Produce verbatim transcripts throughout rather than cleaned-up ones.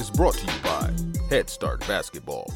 is brought to you by Head Start Basketball.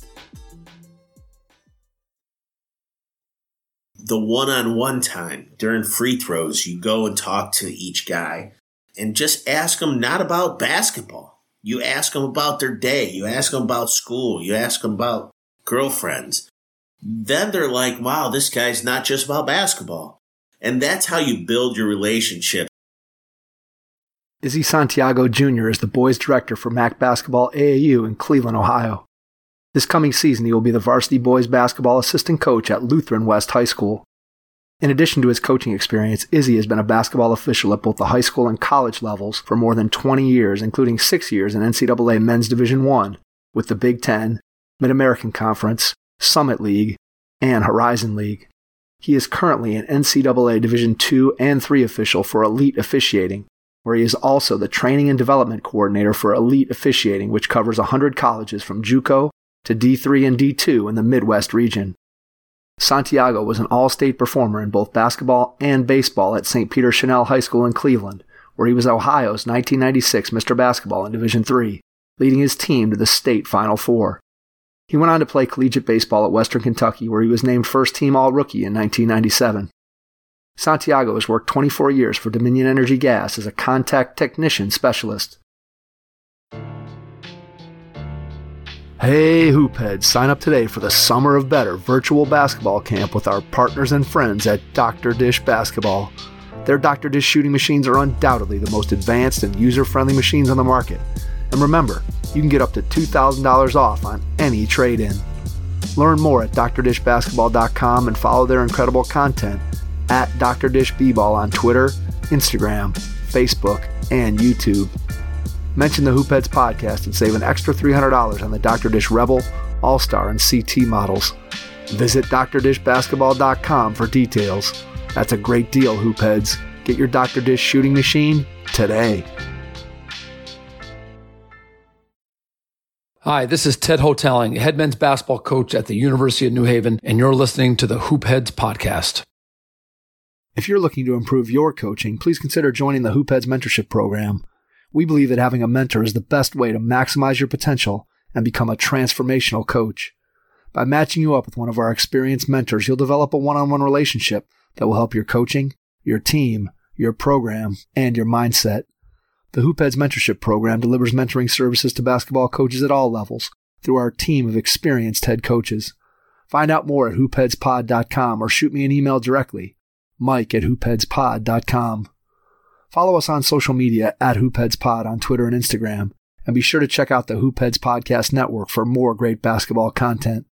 The one-on-one time during free throws, you go and talk to each guy and just ask them not about basketball. You ask them about their day. You ask them about school. You ask them about girlfriends. Then they're like, wow, this guy's not just about basketball. And that's how you build your relationship. Izzy Santiago Junior is the boys director for M A C Basketball A A U in Cleveland, Ohio. This coming season, he will be the varsity boys basketball assistant coach at Lutheran West High School. In addition to his coaching experience, Izzy has been a basketball official at both the high school and college levels for more than twenty years, including six years in N C double A Men's Division I with the Big Ten, Mid-American Conference, Summit League, and Horizon League. He is currently an N C double A Division two and three official for Elite Officiating, where he is also the Training and Development Coordinator for Elite Officiating, which covers one hundred colleges from JUCO to D three and D two in the Midwest region. Santiago was an all-state performer in both basketball and baseball at Saint Peter Chanel High School in Cleveland, where he was Ohio's nineteen ninety-six Mister Basketball in Division three, leading his team to the state Final Four. He went on to play collegiate baseball at Western Kentucky, where he was named first-team All-Rookie in nineteen ninety-seven. Santiago has worked twenty-four years for Dominion Energy Gas as a contact technician specialist. Hey Hoopheads, sign up today for the Summer of Better virtual basketball camp with our partners and friends at Doctor Dish Basketball. Their Doctor Dish shooting machines are undoubtedly the most advanced and user-friendly machines on the market. And remember, you can get up to two thousand dollars off on any trade-in. Learn more at D R dish basketball dot com and follow their incredible content at Doctor Dish B-Ball on Twitter, Instagram, Facebook, and YouTube. Mention the Hoopheads podcast and save an extra three hundred dollars on the Doctor Dish Rebel, All-Star, and C T models. Visit D R dish basketball dot com for details. That's a great deal, Hoopheads. Get your Doctor Dish shooting machine today. Hi, this is Ted Hotelling, head men's basketball coach at the University of New Haven, and you're listening to the Hoopheads podcast. If you're looking to improve your coaching, please consider joining the Hoopheads Mentorship Program. We believe that having a mentor is the best way to maximize your potential and become a transformational coach. By matching you up with one of our experienced mentors, you'll develop a one-on-one relationship that will help your coaching, your team, your program, and your mindset. The Hoopheads Mentorship Program delivers mentoring services to basketball coaches at all levels through our team of experienced head coaches. Find out more at hoopheads pod dot com or shoot me an email directly, mike at hoopheads pod dot com. Follow us on social media at hoopheadspod on Twitter and Instagram, and be sure to check out the Hoopheads Podcast Network for more great basketball content.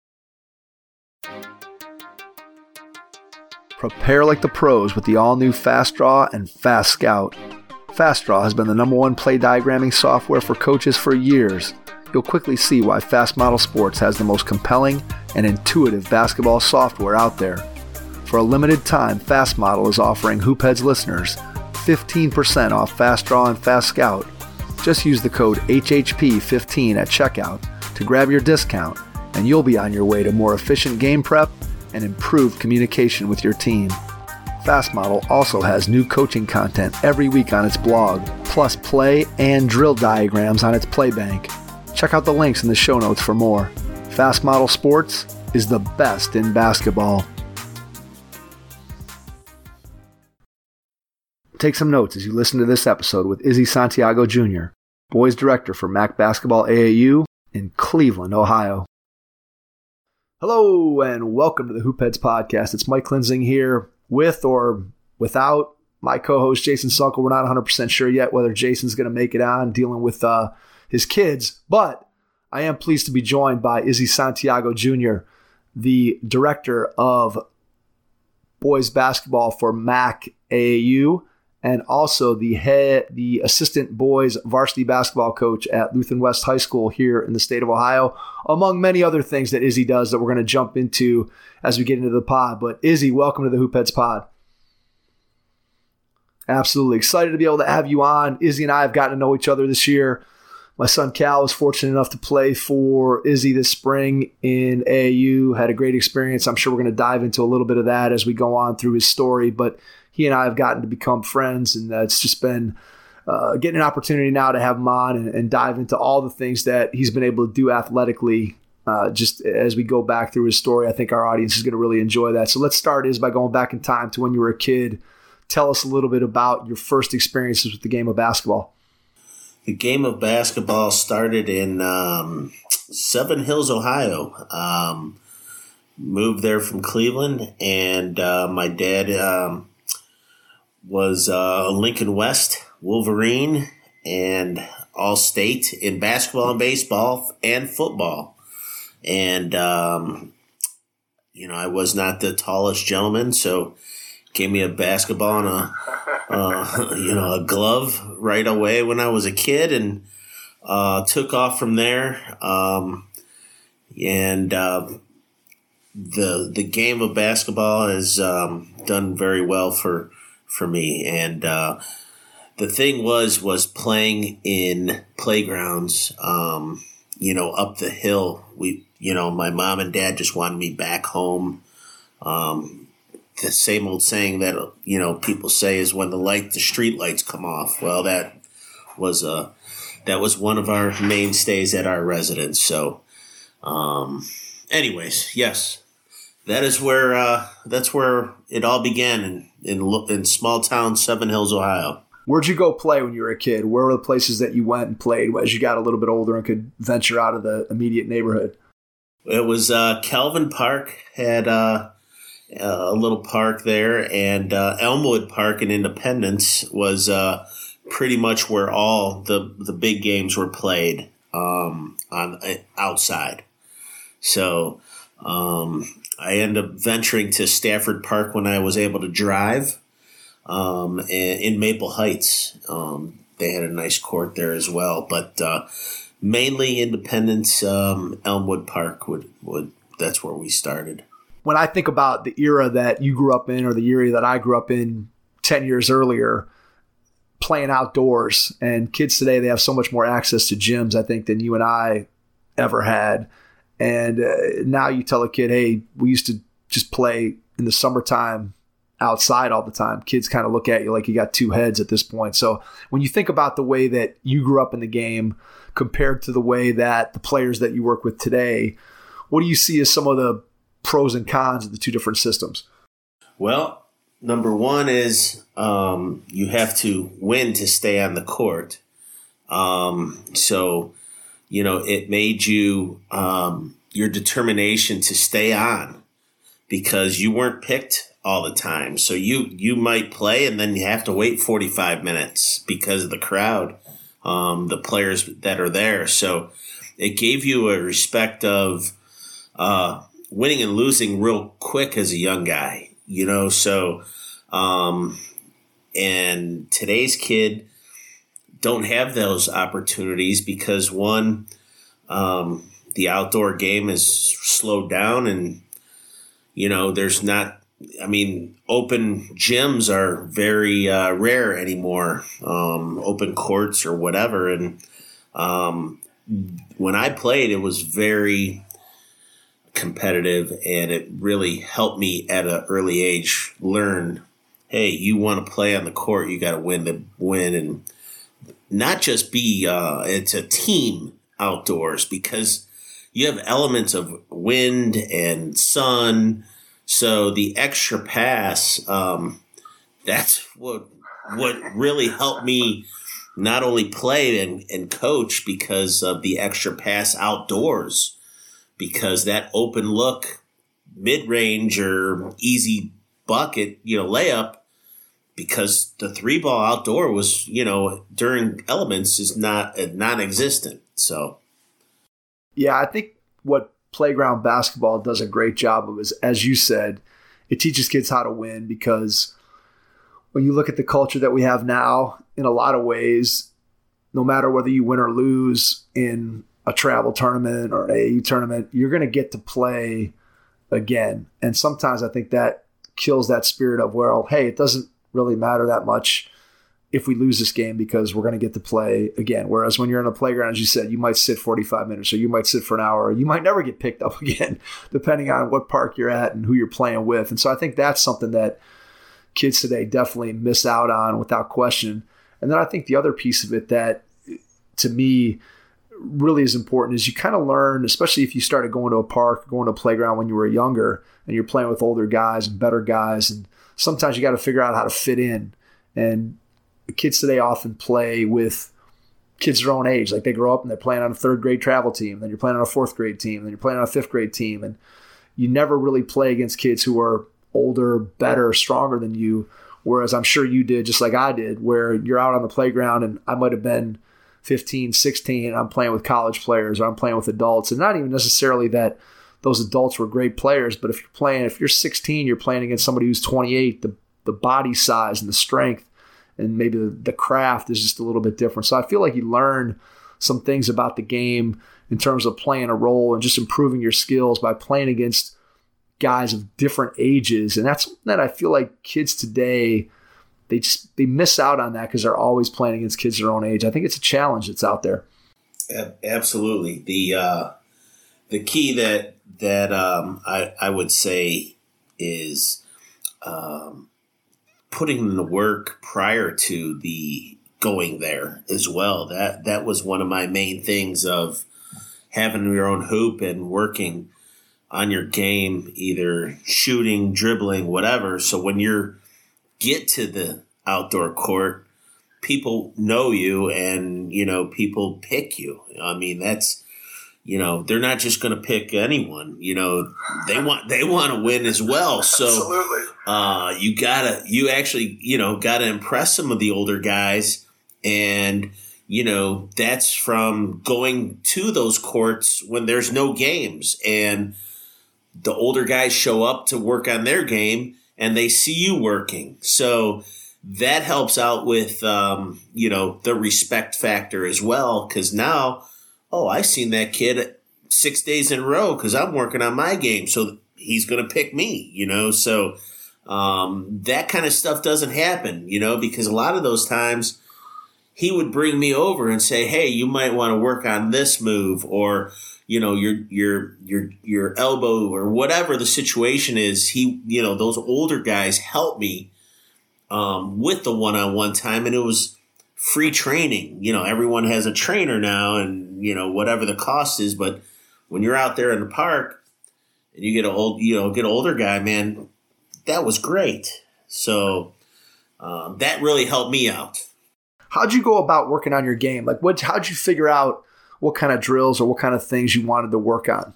Prepare like the pros with the all-new Fast Draw and Fast Scout. Fast Draw has been the number one play diagramming software for coaches for years. You'll quickly see why Fast Model Sports has the most compelling and intuitive basketball software out there. For a limited time, Fast Model is offering Hoopheads listeners fifteen percent off Fast Draw and Fast Scout. Just use the code H H P fifteen at checkout to grab your discount, and you'll be on your way to more efficient game prep and improved communication with your team. Fast Model also has new coaching content every week on its blog, plus play and drill diagrams on its Playbank. Check out the links in the show notes for more. Fast Model Sports is the best in basketball. Take some notes as you listen to this episode with Izzy Santiago Junior, boys director for M A C Basketball A A U in Cleveland, Ohio. Hello and welcome to the Hoopheads podcast. It's Mike Klinzing here with or without my co-host Jason Sunkel. We're not one hundred percent sure yet whether Jason's going to make it on dealing with uh, his kids, but I am pleased to be joined by Izzy Santiago Junior, the director of boys basketball for M A C A A U, and also the head, the assistant boys varsity basketball coach at Lutheran West High School here in the state of Ohio, among many other things that Izzy does that we're going to jump into as we get into the pod. But Izzy, welcome to the Hoopheads pod. Absolutely excited to be able to have you on. Izzy and I have gotten to know each other this year. My son Cal was fortunate enough to play for Izzy this spring in A A U, had a great experience. I'm sure we're going to dive into a little bit of that as we go on through his story, but he and I have gotten to become friends, and uh, it's just been uh, getting an opportunity now to have him on and, and dive into all the things that he's been able to do athletically. Uh, just as we go back through his story, I think our audience is going to really enjoy that. So let's start is by going back in time to when you were a kid. Tell us a little bit about your first experiences with the game of basketball. The game of basketball started in um, Seven Hills, Ohio. Um, moved there from Cleveland, and uh, my dad um, was uh, Lincoln West Wolverine and All-State in basketball and baseball and football. And, um, you know, I was not the tallest gentleman, so gave me a basketball and a, uh, you know, a glove right away when I was a kid, and uh, took off from there. Um, and uh, the the game of basketball has um, done very well for for me. And uh, the thing was was playing in playgrounds. Um, you know, up the hill. We, you know, my mom and dad just wanted me back home. Um, the same old saying that, you know, people say is when the light, the street lights come off. Well, that was a, that was one of our mainstays at our residence. So, um, anyways, yes, that is where, uh, that's where it all began in, in, in small town Seven Hills, Ohio. Where'd you go play when you were a kid? Where were the places that you went and played as you got a little bit older and could venture out of the immediate neighborhood? It was uh, Calvin Park had uh, a little park there, and uh, Elmwood Park in Independence was uh, pretty much where all the, the big games were played um, on outside. So um, I ended up venturing to Stafford Park when I was able to drive. Um, and in Maple Heights, um, they had a nice court there as well, but, uh, mainly Independence, um, Elmwood Park would, would, that's where we started. When I think about the era that you grew up in or the era that I grew up in ten years earlier, playing outdoors, and kids today, they have so much more access to gyms, I think, than you and I ever had. And uh, now you tell a kid, hey, we used to just play in the summertime outside all the time. Kids kind of look at you like you got two heads at this point. So when you think about the way that you grew up in the game compared to the way that the players that you work with today, what do you see as some of the pros and cons of the two different systems? Well, number one is um, you have to win to stay on the court. Um, so, you know, it made you um, your determination to stay on because you weren't picked all the time. So you, you might play and then you have to wait forty-five minutes because of the crowd, um, the players that are there. So it gave you a respect of uh, winning and losing real quick as a young guy, you know? So, um, and today's kid don't have those opportunities because one, um, the outdoor game is slowed down and, you know, there's not, I mean, open gyms are very uh, rare anymore, um, open courts or whatever. And um, when I played, it was very competitive, and it really helped me at an early age learn, hey, you want to play on the court, you got to win to win, and not just be uh, – it's a team outdoors because you have elements of wind and sun. So the extra pass, um, that's what what really helped me not only play and, and coach because of the extra pass outdoors, because that open look, mid-range or easy bucket, you know, layup, because the three ball outdoor was, you know, during elements is not uh, non-existent. So, yeah, I think what playground basketball does a great job of is, as you said, it teaches kids how to win, because when you look at the culture that we have now, in a lot of ways, no matter whether you win or lose in a travel tournament or an A A U tournament, you're going to get to play again. And sometimes I think that kills that spirit of, well, hey, it doesn't really matter that much if we lose this game because we're going to get to play again. Whereas when you're in a playground, as you said, you might sit forty-five minutes or you might sit for an hour, or you might never get picked up again, depending on what park you're at and who you're playing with. And so I think that's something that kids today definitely miss out on without question. And then I think the other piece of it that to me really is important is you kind of learn, especially if you started going to a park, going to a playground when you were younger and you're playing with older guys and better guys. And sometimes you got to figure out how to fit in. And the kids today often play with kids their own age. Like they grow up and they're playing on a third grade travel team. Then you're playing on a fourth grade team. Then you're playing on a fifth grade team. And you never really play against kids who are older, better, stronger than you. Whereas I'm sure you did, just like I did, where you're out on the playground and I might have been fifteen, sixteen, and I'm playing with college players or I'm playing with adults. And not even necessarily that those adults were great players, but if you're playing, if you're sixteen, you're playing against somebody who's twenty-eight, the, the body size and the strength and maybe the, the craft is just a little bit different. So I feel like you learn some things about the game in terms of playing a role and just improving your skills by playing against guys of different ages. And that's that I feel like kids today, they just they miss out on that because they're always playing against kids their own age. I think it's a challenge that's out there. Absolutely. The uh, the key that that um, I, I would say is um, putting in the work prior to the going there as well. That that was one of my main things of having your own hoop and working on your game, either shooting, dribbling, whatever. So when you're get to the outdoor court, people know you and, you know, people pick you. I mean, that's, you know, they're not just going to pick anyone, you know, they want, they want to win as well. So, Absolutely. uh, you gotta, you actually, you know, gotta impress some of the older guys. And, you know, that's from going to those courts when there's no games and the older guys show up to work on their game and they see you working. So that helps out with, um, you know, the respect factor as well. Cause now, oh, I seen that kid six days in a row cause I'm working on my game. So he's going to pick me, you know? So, um, that kind of stuff doesn't happen, you know, because a lot of those times he would bring me over and say, hey, you might want to work on this move or, you know, your, your, your, your elbow or whatever the situation is. He, you know, those older guys helped me, um, with the one-on-one time, and it was free training. You know, everyone has a trainer now and, you know, whatever the cost is, but when you're out there in the park and you get an old, you know, get an older guy, man, that was great. So, um, that really helped me out. How'd you go about working on your game? Like what, how'd you figure out what kind of drills or what kind of things you wanted to work on?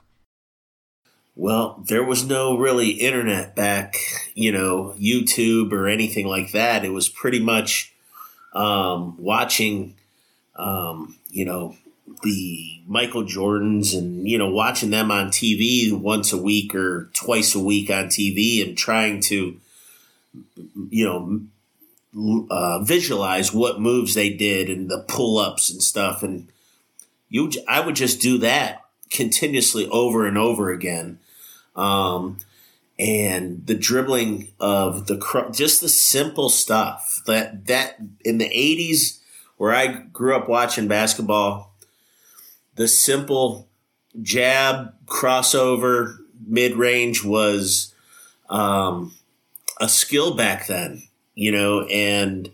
Well, there was no really internet back, you know, YouTube or anything like that. It was pretty much um, watching, um, you know, the Michael Jordans and, you know, watching them on T V once a week or twice a week on T V and trying to, you know, uh, visualize what moves they did and the pull-ups and stuff. And You, I would just do that continuously over and over again. Um, and the dribbling of the, just the simple stuff that, that in the eighties where I grew up watching basketball, the simple jab, crossover, mid-range was, um, a skill back then, you know, and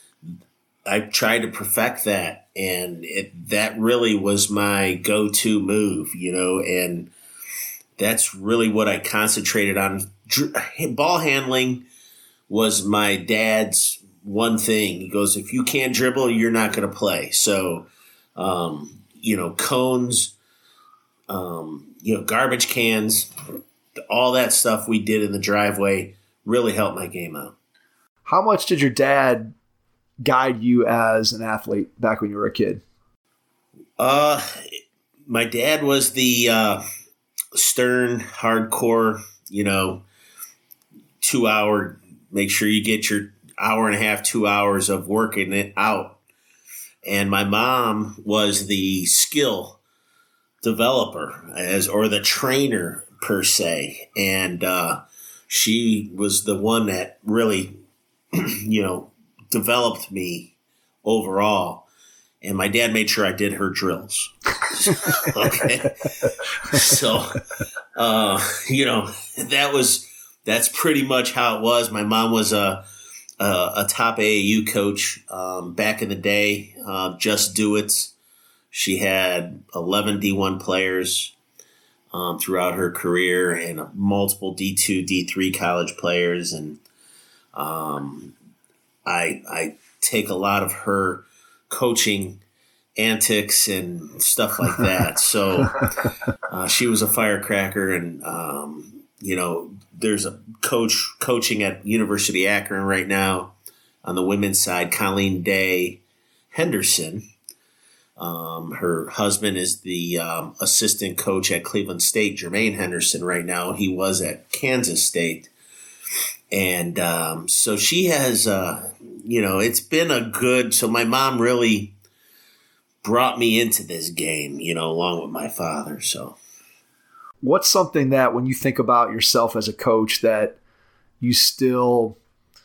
I tried to perfect that. And it, that really was my go-to move, you know, and that's really what I concentrated on. Ball handling was my dad's one thing. He goes, if you can't dribble, you're not going to play. So, um, you know, cones, um, you know, garbage cans, all that stuff we did in the driveway really helped my game out. How much did your dad guide you as an athlete back when you were a kid? Uh, my dad was the uh, stern, hardcore, you know, two hour, make sure you get your hour and a half, two hours of working it out. And my mom was the skill developer as, or the trainer per se. And uh, she was the one that really, you know, developed me overall, and my dad made sure I did her drills. Okay. So, uh, you know, that was, that's pretty much how it was. My mom was a, uh, a top A A U coach um, back in the day, uh, Just Do It. She had eleven D one players um, throughout her career and multiple D two, D three college players. And um, I, I take a lot of her coaching antics and stuff like that. So uh, she was a firecracker. And, um, you know, there's a coach coaching at University of Akron right now on the women's side, Colleen Day Henderson. Um, her husband is the um, assistant coach at Cleveland State, Jermaine Henderson, right now. He was at Kansas State. And um, so she has, uh, you know, it's been a good – so my mom really brought me into this game, you know, along with my father. So, what's something that when you think about yourself as a coach that you still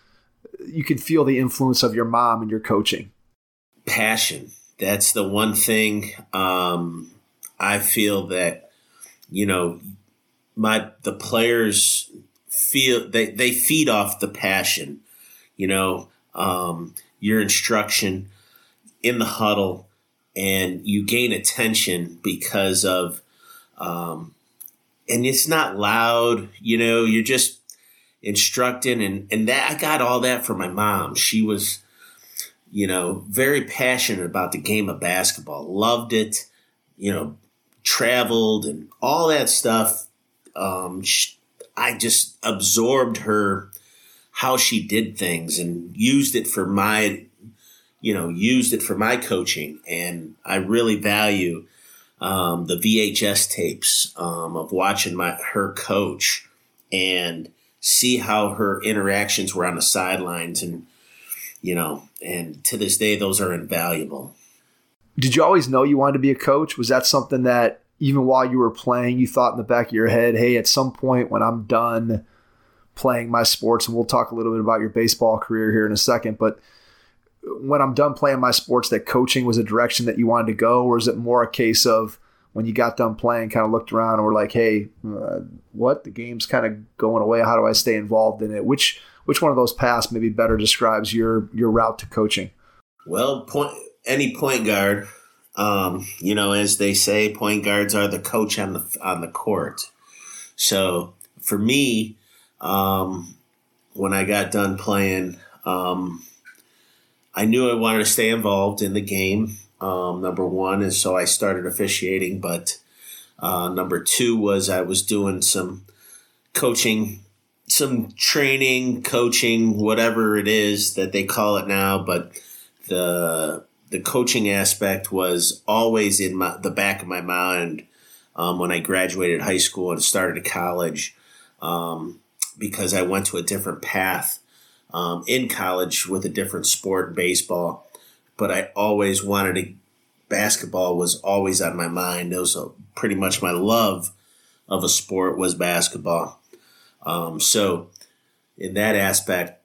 – you can feel the influence of your mom in your coaching? Passion. That's the one thing um, I feel that, you know, my the players feel they, they feed off the passion, you know, um, your instruction in the huddle, and you gain attention because of, um, and it's not loud, you know, you're just instructing. And, and that I got all that from my mom. She was, you know, very passionate about the game of basketball, loved it, you know, traveled and all that stuff. Um, she, I just absorbed her, how she did things, and used it for my, you know, used it for my coaching. And I really value um, the V H S tapes um, of watching my her coach and see how her interactions were on the sidelines. And, you know, and to this day, those are invaluable. Did you always know you wanted to be a coach? Was that something that even while you were playing, you thought in the back of your head, hey, at some point when I'm done playing my sports, and we'll talk a little bit about your baseball career here in a second, but when I'm done playing my sports, that coaching was a direction that you wanted to go? Or is it more a case of when you got done playing, kind of looked around and were like, hey, uh, what? The game's kind of going away. How do I stay involved in it? Which Which one of those paths maybe better describes your your route to coaching? Well, point, any point guard, um, you know, as they say, point guards are the coach on the on the court. So for me, um, when I got done playing, um, I knew I wanted to stay involved in the game. Um, number one, and so I started officiating. But uh, number two was I was doing some coaching. Some training, coaching, whatever it is that they call it now, but the the coaching aspect was always in my, the back of my mind um, when I graduated high school and started college, um, because I went to a different path um, in college with a different sport, baseball. But I always wanted to. Basketball was always on my mind. It was a, pretty much my love of a sport was basketball. Um, so in that aspect,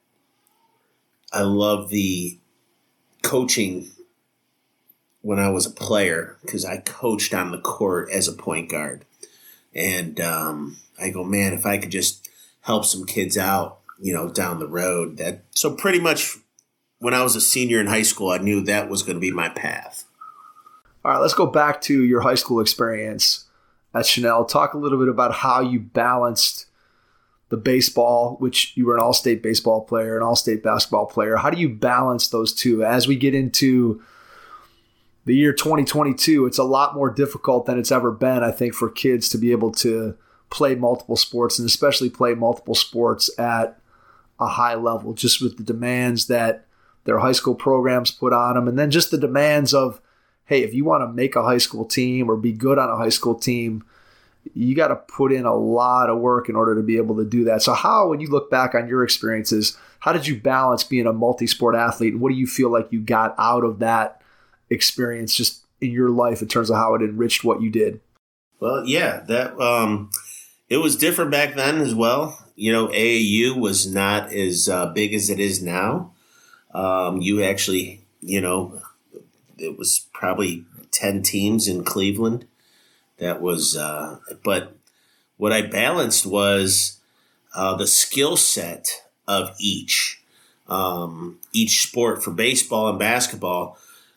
I love the coaching when I was a player, because I coached on the court as a point guard. And um, I go, man, if I could just help some kids out, you know, down the road. That so pretty much when I was a senior in high school, I knew that was going to be my path. All right, let's go back to your high school experience at Chanel. Talk a little bit about how you balanced the baseball, which you were an all-state baseball player, an all-state basketball player. How do you balance those two? As we get into the year twenty twenty-two, it's a lot more difficult than it's ever been, I think, for kids to be able to play multiple sports, and especially play multiple sports at a high level, just with the demands that their high school programs put on them, and then just the demands of, hey, if you want to make a high school team or be good on a high school team, you got to put in a lot of work in order to be able to do that. So how, when you look back on your experiences, how did you balance being a multi-sport athlete? And what do you feel like you got out of that experience just in your life in terms of how it enriched what you did? Well, yeah, that um, it was different back then as well. You know, A A U was not as uh, big as it is now. Um, you actually, you know, it was probably ten teams in Cleveland. That was, uh, but what I balanced was uh, the skill set of each. um, each sport for baseball and basketball,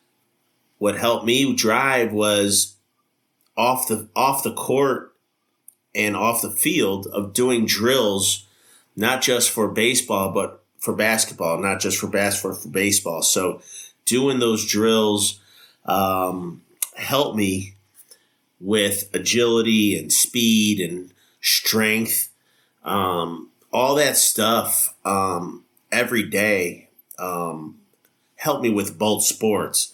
what helped me drive was off the off the court and off the field of doing drills, not just for baseball, but for basketball, not just for basketball, for baseball. So doing those drills um, helped me with agility and speed and strength, um, all that stuff um, every day um, helped me with both sports.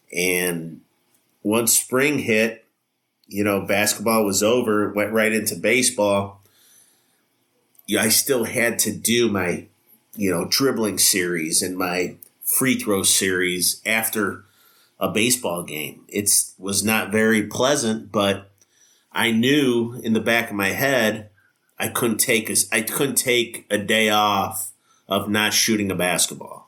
And once spring hit, you know, basketball was over, went right into baseball. Yeah, I still had to do my, you know, dribbling series and my free throw series after a baseball game. It was not very pleasant, but I knew in the back of my head I couldn't take a, I couldn't take a day off of not shooting a basketball.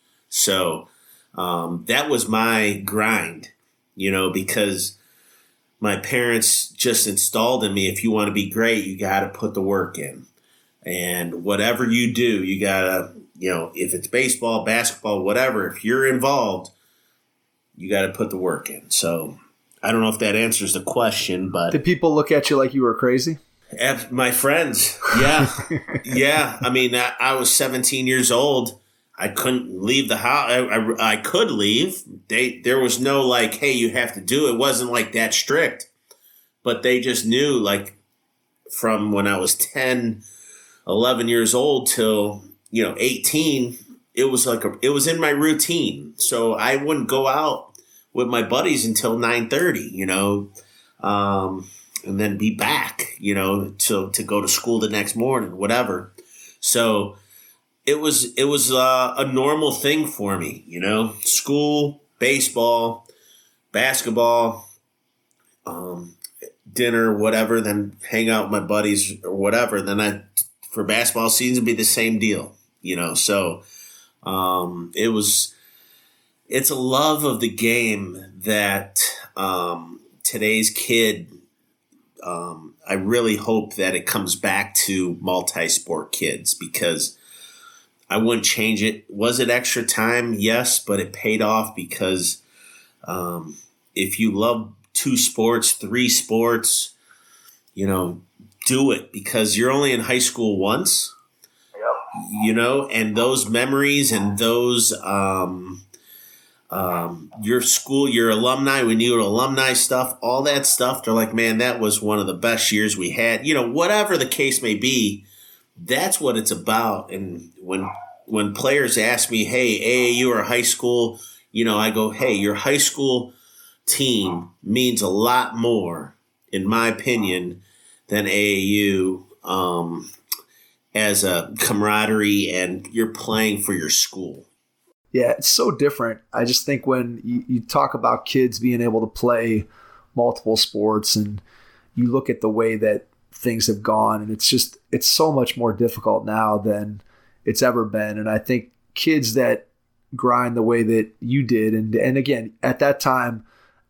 So um, that was my grind, you know, because my parents just installed in me, if you want to be great, you got to put the work in. And whatever you do, you got to, you know, if it's baseball, basketball, whatever, if you're involved, you got to put the work in. So I don't know if that answers the question, but did people look at you like you were crazy? My friends, yeah, yeah. I mean, I, I was seventeen years old. I couldn't leave the house. I, I, I could leave. They there was no like, hey, you have to do it. It wasn't like that strict, but they just knew, like, from when I was ten, eleven years old till, you know, eighteen, it was like a, it was in my routine. So I wouldn't go out with my buddies until nine thirty, you know, um, and then be back, you know, to, to go to school the next morning, whatever. So it was, it was uh, a normal thing for me, you know, school, baseball, basketball, um, dinner, whatever, then hang out with my buddies or whatever. Then I, for basketball season, it'd be the same deal, you know. So um, it was, it's a love of the game that um, today's kid, um, I really hope that it comes back to multi-sport kids, because I wouldn't change it. Was it extra time? Yes, but it paid off, because um, if you love two sports, three sports, you know, do it, because you're only in high school once, yep. you know, and those memories and those, um, um, your school, your alumni, when you were alumni stuff, all that stuff, they're like, man, that was one of the best years we had, you know, whatever the case may be, that's what it's about. And when, when players ask me, hey, A A U or high school, you know, I go, hey, your high school team means a lot more, in my opinion, than A A U, um, as a camaraderie, and you're playing for your school. Yeah, it's so different. I just think when you, you talk about kids being able to play multiple sports, and you look at the way that things have gone, and it's just, it's so much more difficult now than it's ever been. And I think kids that grind the way that you did, and and again, at that time,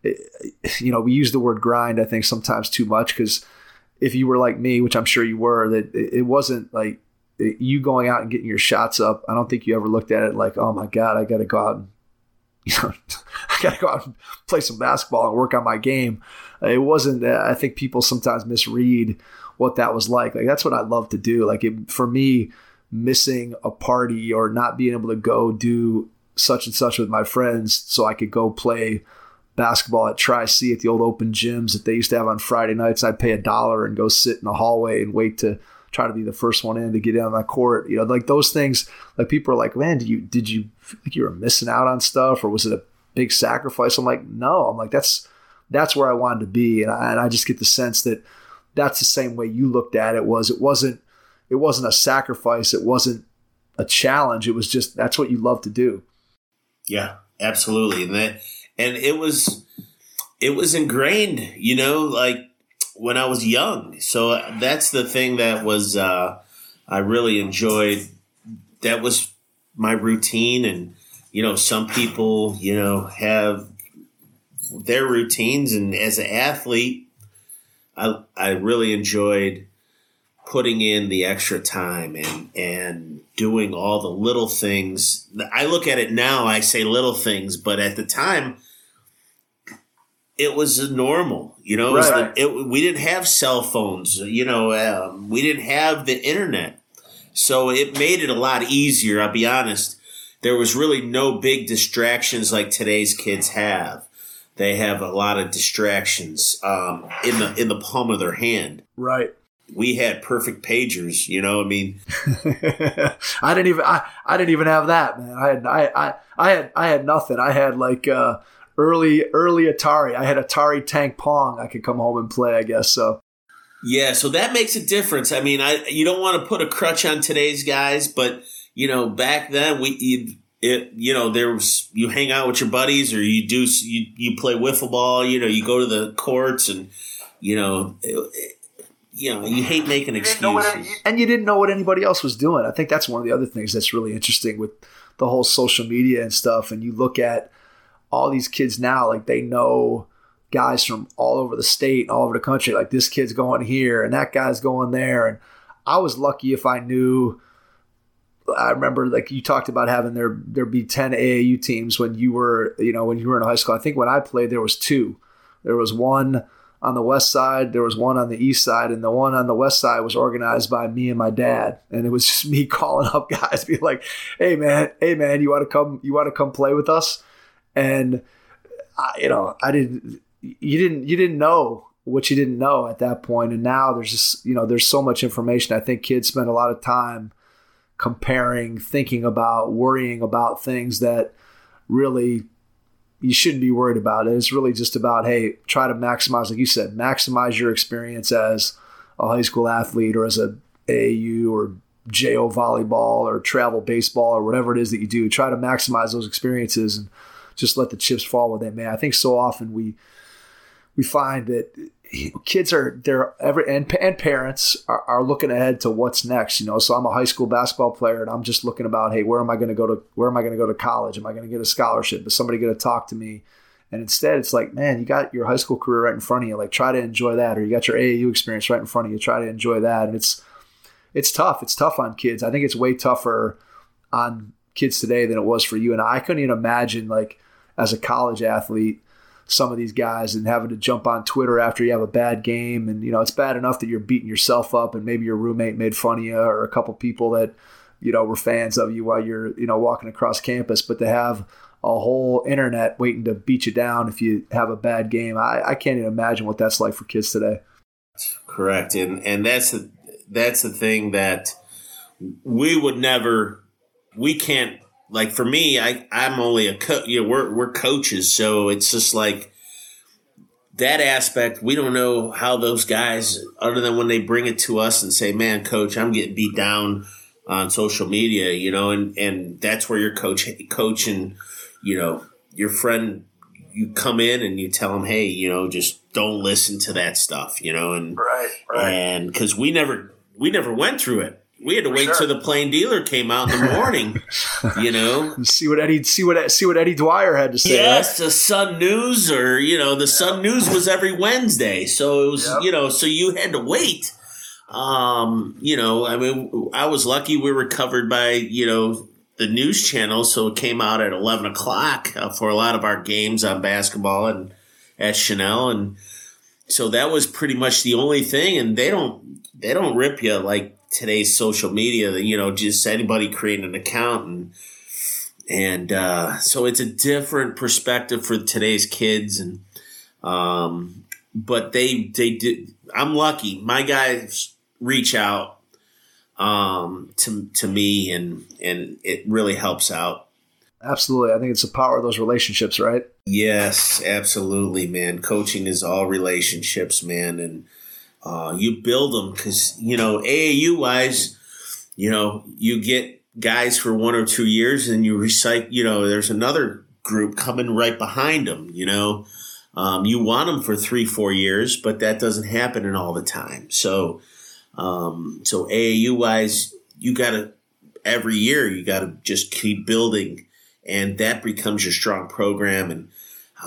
you know, we use the word grind, I think, sometimes too much, because if you were like me, which I'm sure you were, that it wasn't like you going out and getting your shots up. I don't think you ever looked at it like, oh my God, I got to go out and, you know, I got to go out and play some basketball and work on my game. It wasn't, I think people sometimes misread what that was like. Like, that's what I love to do. Like, it, for me, missing a party or not being able to go do such and such with my friends so I could go play basketball at Tri-C at the old open gyms that they used to have on Friday nights. I'd pay a dollar and go sit in the hallway and wait to try to be the first one in to get in on that court. You know, like those things, like people are like, man, did you, did you feel like you were missing out on stuff, or was it a big sacrifice? I'm like, no, I'm like, that's, that's where I wanted to be. And I, and I just get the sense that that's the same way you looked at it. Was, it wasn't, it wasn't a sacrifice. It wasn't a challenge. It was just, that's what you love to do. Yeah, absolutely. And that, and it was, it was ingrained, you know, like when I was young. So that's the thing that was, uh, I really enjoyed. That was my routine. And, you know, some people, you know, have their routines. And as an athlete, I, I really enjoyed putting in the extra time and and doing all the little things. I look at it now, I say little things, but at the time, it was normal. You know, it was right. the, it, we didn't have cell phones. You know, um, we didn't have the internet. So it made it a lot easier, I'll be honest. There was really no big distractions like today's kids have. They have a lot of distractions um, in the in the palm of their hand. Right. We had perfect pagers, you know. I mean, I didn't even I, I didn't even have that, man. I had I, I, I had I had nothing. I had like uh, early early Atari. I had Atari Tank Pong. I could come home and play, I guess. So yeah, so that makes a difference. I mean, I you don't want to put a crutch on today's guys, but you know, back then we you, it you know there was you hang out with your buddies or you do you you play wiffle ball. You know, you go to the courts and you know. It, it, You know, you hate making excuses. And you didn't know what anybody else was doing. I think that's one of the other things that's really interesting with the whole social media and stuff. And you look at all these kids now, like they know guys from all over the state, all over the country. Like this kid's going here and that guy's going there. And I was lucky if I knew. I remember like you talked about having there there be ten A A U teams when you were, you know, when you were in high school. I think when I played, there was two. There was one on the west side, there was one on the east side, and the one on the west side was organized by me and my dad. And it was just me calling up guys, being like, "Hey man, hey man, you want to come? You want to come play with us?" And I, you know, I didn't. You didn't. You didn't know what you didn't know at that point. And now there's just, you know, there's so much information. I think kids spend a lot of time comparing, thinking about, worrying about things that really you shouldn't be worried about it. It's really just about, hey, try to maximize, like you said, maximize your experience as a high school athlete or as a A A U or J O volleyball or travel baseball or whatever it is that you do. Try to maximize those experiences and just let the chips fall where they may. I think so often we we find that kids are they're every and, and parents are, are looking ahead to what's next. You know, so I'm a high school basketball player and I'm just looking about, hey, where am I going to go to? Where am I going to go to college? Am I going to get a scholarship? Is somebody going to talk to me? And instead, it's like, man, you got your high school career right in front of you. Like, try to enjoy that, or you got your A A U experience right in front of you. Try to enjoy that, and it's it's tough. It's tough on kids. I think it's way tougher on kids today than it was for you and I. I couldn't even imagine, like, as a college athlete, some of these guys and having to jump on Twitter after you have a bad game. And, you know, it's bad enough that you're beating yourself up and maybe your roommate made fun of you or a couple people that, you know, were fans of you while you're, you know, walking across campus. But to have a whole internet waiting to beat you down if you have a bad game, I, I can't even imagine what that's like for kids today. Correct. And and that's the, that's the thing that we would never, we can't, like for me, I, I'm only a coach, you know, we're, we're coaches. So it's just like that aspect. We don't know how those guys, other than when they bring it to us and say, man, coach, I'm getting beat down on social media, you know, and, and that's where your coach, coach and, you know, your friend, you come in and you tell them, hey, you know, just don't listen to that stuff, you know, and, right, right. and cause we never, we never went through it. We had to For wait sure. till the plain dealer came out in the morning, you know. See what Eddie, see what see what Eddie Dwyer had to say. Yes, right? the Sun News, or you know, the Sun News was every Wednesday, so it was, Yep. you know, so you had to wait. Um, you know, I mean, I was lucky we were covered by, you know, the news channel, so it came out at eleven o'clock uh, for a lot of our games on basketball and at Chanel, and so that was pretty much the only thing. And they don't they don't rip you like today's social media, you know, just anybody creating an account. And, and, uh, so it's a different perspective for today's kids. And, um, but they, they did, I'm lucky. My guys reach out, um, to, to me and, and it really helps out. Absolutely. I think it's the power of those relationships, right? Yes, absolutely, man. Coaching is all relationships, man. And, Uh, you build them because, you know, A A U-wise, you know, you get guys for one or two years and you recite, you know, there's another group coming right behind them, you know. Um, you want them for three, four years, but that doesn't happen in all the time. So, um, so A A U-wise, you got to, every year, you got to just keep building, and that becomes your strong program. And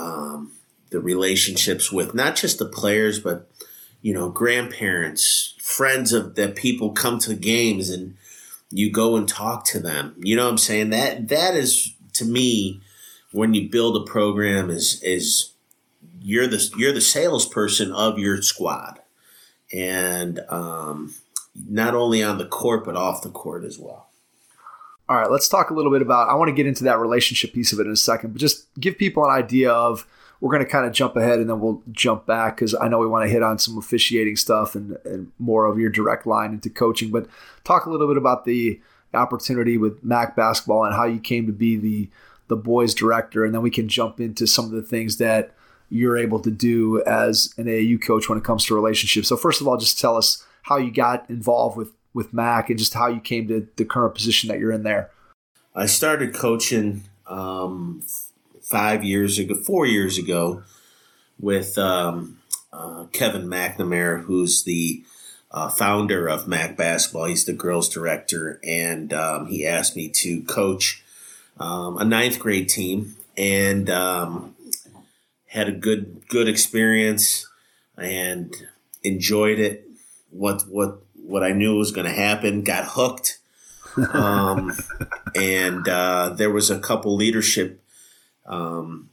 um, the relationships with not just the players, but you know, grandparents, friends of that people come to games and you go and talk to them. You know what I'm saying? That that is, to me, when you build a program, is is you're the you're the salesperson of your squad, and um, not only on the court but off the court as well. All right, let's talk a little bit about, I want to get into that relationship piece of it in a second, but just give people an idea of, we're going to kind of jump ahead and then we'll jump back because I know we want to hit on some officiating stuff and, and more of your direct line into coaching, but talk a little bit about the opportunity with Mac Basketball and how you came to be the, the boys director, and then we can jump into some of the things that you're able to do as an A A U coach when it comes to relationships. So first of all, just tell us how you got involved with with Mac and just how you came to the current position that you're in there. I started coaching um, five years ago, four years ago with um, uh, Kevin McNamara, who's the uh, founder of Mac Basketball. He's the girls director, and um, he asked me to coach um, a ninth grade team, and um, had a good good experience and enjoyed it. What what what I knew was going to happen, got hooked. Um, and uh, there was a couple leadership um,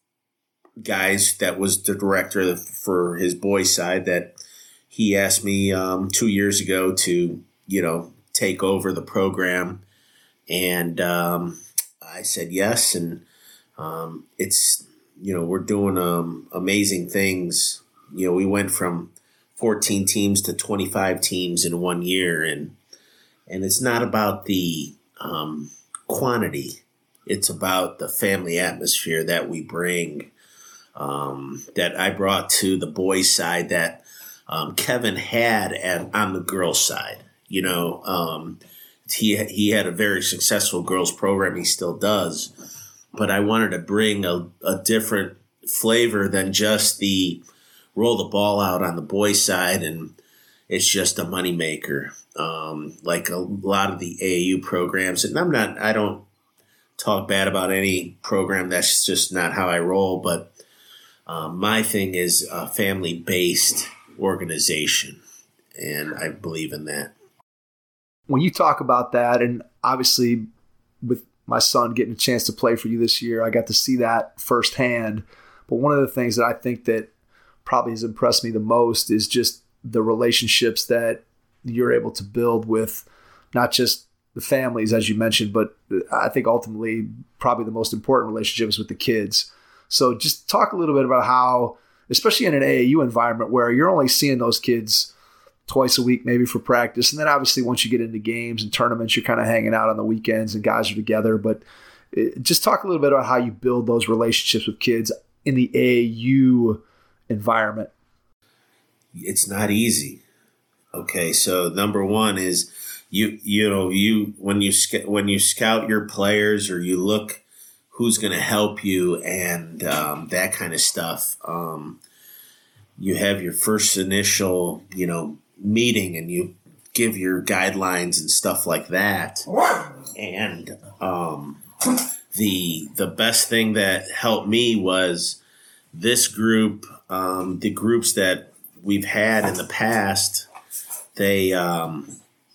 guys that was the director for his boys side that he asked me um, two years ago to, you know, take over the program. And um, I said yes. And um, it's, you know, we're doing um, amazing things. You know, we went from fourteen teams to twenty-five teams in one year. And, and it's not about the um, quantity. It's about the family atmosphere that we bring, um, that I brought to the boys' side that um, Kevin had at, on the girls' side. You know, um, he he had a very successful girls' program. He still does. But I wanted to bring a, a different flavor than just the roll the ball out on the boys' side and it's just a moneymaker. Um, like a lot of the A A U programs. And I'm not, I don't talk bad about any program. That's just not how I roll. But um, my thing is a family-based organization, and I believe in that. When you talk about that, and obviously with my son getting a chance to play for you this year, I got to see that firsthand. But one of the things that I think that probably has impressed me the most is just the relationships that you're able to build with not just the families, as you mentioned, but I think ultimately probably the most important relationships with the kids. So just talk a little bit about how, especially in an A A U environment where you're only seeing those kids twice a week, maybe for practice. And then obviously once you get into games and tournaments, you're kind of hanging out on the weekends and guys are together. But just talk a little bit about how you build those relationships with kids in the A A U environment. It's not easy. Okay, so number one is you you know you when you when you scout your players or you look who's going to help you and um, that kind of stuff. Um, you have your first initial you know meeting and you give your guidelines and stuff like that. And um, the the best thing that helped me was this group, um, the groups that we've had in the past. They, um,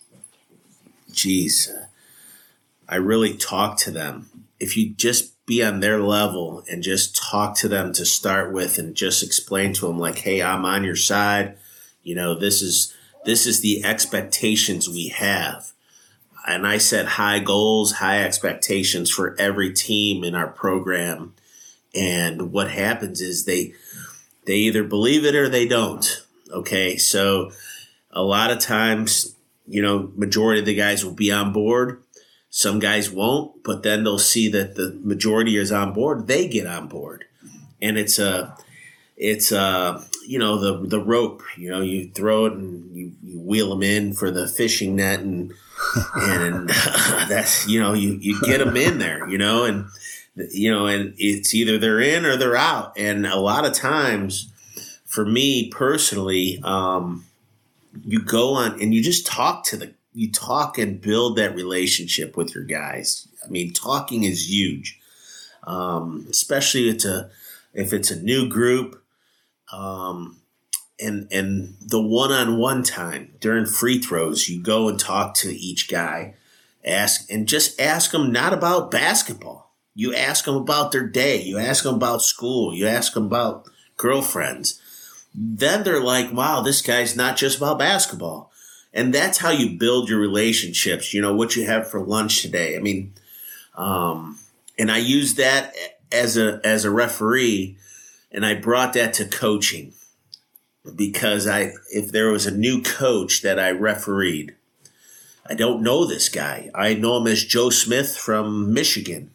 geez, I really talk to them. If you just be on their level and just talk to them to start with and just explain to them like, hey, I'm on your side. You know, this is, this is the expectations we have. And I set high goals, high expectations for every team in our program. And what happens is they, they either believe it or they don't. Okay. So, a lot of times, you know, majority of the guys will be on board. Some guys won't, but then they'll see that the majority is on board. They get on board, and it's a, it's a, you know, the the rope. You know, you throw it and you, you wheel them in for the fishing net, and and uh, that's you know you you get them in there. You know, and you know, and it's either they're in or they're out. And a lot of times, for me personally, um, you go on and you just talk to the, you talk and build that relationship with your guys. I mean, talking is huge, um, especially if it's a, if it's a new group. Um, and and the one-on-one time during free throws, you go and talk to each guy, ask and just ask them not about basketball. You ask them about their day. You ask them about school. You ask them about girlfriends. Then they're like, wow, this guy's not just about basketball. And that's how you build your relationships. You know, what you have for lunch today. I mean, um, and I use that as a as a referee, and I brought that to coaching. Because I, if there was a new coach that I refereed, I don't know this guy. I know him as Joe Smith from Michigan.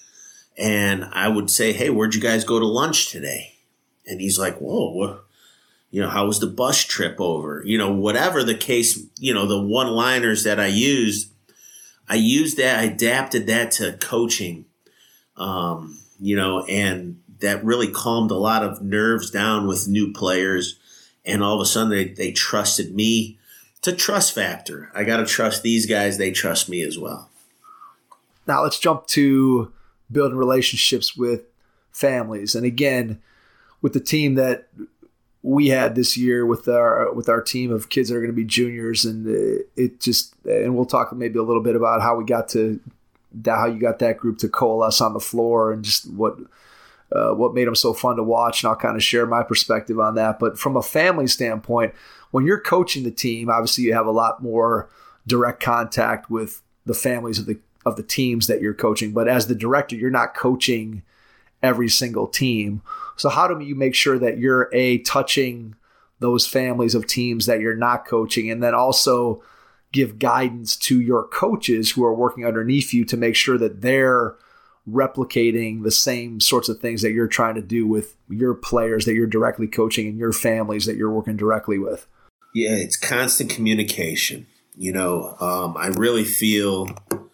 And I would say, hey, where'd you guys go to lunch today? And he's like, whoa, what, you know, how was the bus trip over? You know, whatever the case, you know, the one-liners that I used, I used that, I adapted that to coaching, um, you know, and that really calmed a lot of nerves down with new players. And all of a sudden, they, they trusted me. It's a trust factor. I got to trust these guys. They trust me as well. Now let's jump to building relationships with families. And again, with the team that we had this year with our with our team of kids that are going to be juniors, and it just and we'll talk maybe a little bit about how we got to how you got that group to coalesce on the floor and just what. Uh, what made them so fun to watch, and I'll kind of share my perspective on that. But from a family standpoint, when you're coaching the team, obviously you have a lot more direct contact with the families of the of the teams that you're coaching. But as the director, you're not coaching every single team. So how do you make sure that you're a touching those families of teams that you're not coaching, and then also give guidance to your coaches who are working underneath you to make sure that they're replicating the same sorts of things that you're trying to do with your players that you're directly coaching and your families that you're working directly with? Yeah, it's constant communication. You know, um, I really feel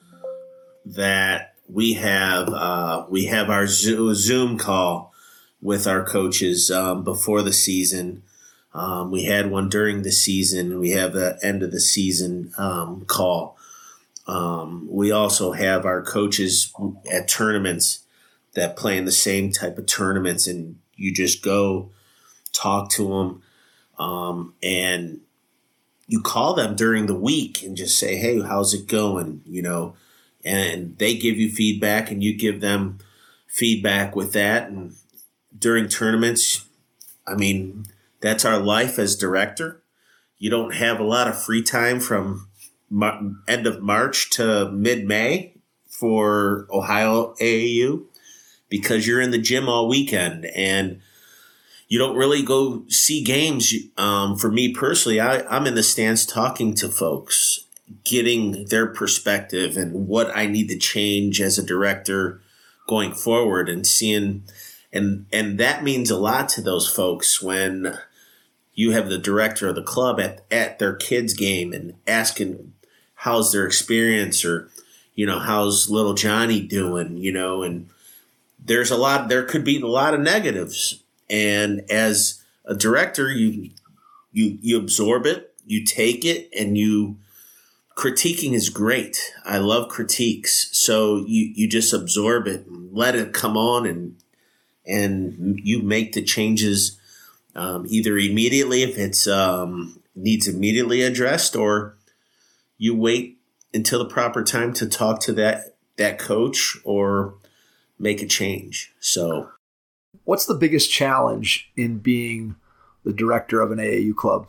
that we have uh, we have our Zoom call with our coaches um, before the season. Um, we had one during the season. We have the end of the season um, call. Um, we also have our coaches at tournaments that play in the same type of tournaments, and you just go talk to them, um, and you call them during the week and just say, hey, how's it going? You know, and they give you feedback and you give them feedback with that. And during tournaments, I mean, that's our life as director. You don't have a lot of free time from end of March to mid-May for Ohio A A U because you're in the gym all weekend and you don't really go see games. Um, for me personally, I, I'm in the stands talking to folks, getting their perspective and what I need to change as a director going forward, and seeing and and that means a lot to those folks when you have the director of the club at, at their kids' game and asking how's their experience, or, you know, how's little Johnny doing, you know, and there's a lot, there could be a lot of negatives. And as a director, you, you, you absorb it, you take it, and you, critiquing is great. I love critiques. So you, you just absorb it and let it come on, and, and you make the changes um, either immediately if it's um, needs immediately addressed, or you wait until the proper time to talk to that that coach or make a change. So, what's the biggest challenge in being the director of an A A U club?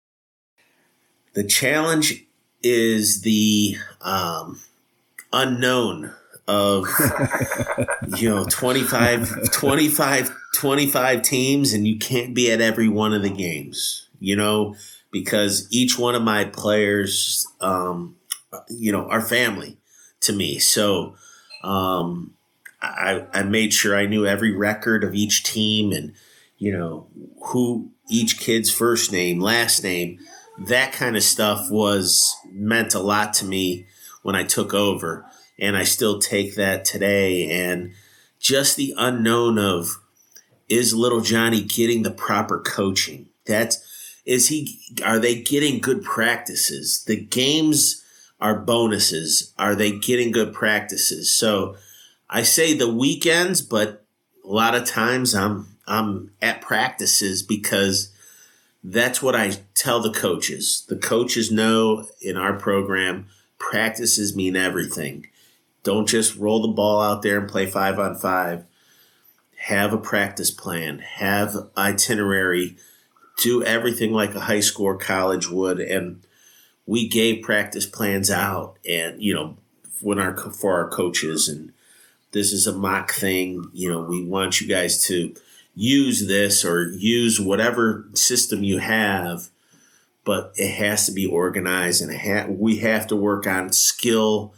The challenge is the um, unknown of, you know, twenty-five, twenty-five, twenty-five teams, and you can't be at every one of the games, you know, because each one of my players, um, you know, are family to me. So um, I, I made sure I knew every record of each team and, you know, who each kid's first name, last name, that kind of stuff was meant a lot to me when I took over. And I still take that today. And just the unknown of, is little Johnny getting the proper coaching? That's, Is he? Are they getting good practices? The games are bonuses. Are they getting good practices? So I say the weekends, but a lot of times I'm I'm at practices because that's what I tell the coaches. The coaches know in our program, practices mean everything. Don't just roll the ball out there and play five on five. Have a practice plan. Have itinerary. Do everything like a high school or college would. And we gave practice plans out, and you know, when our for our coaches. And this is a mock thing. You know, we want you guys to use this or use whatever system you have, but it has to be organized, and it ha- we have to work on skill,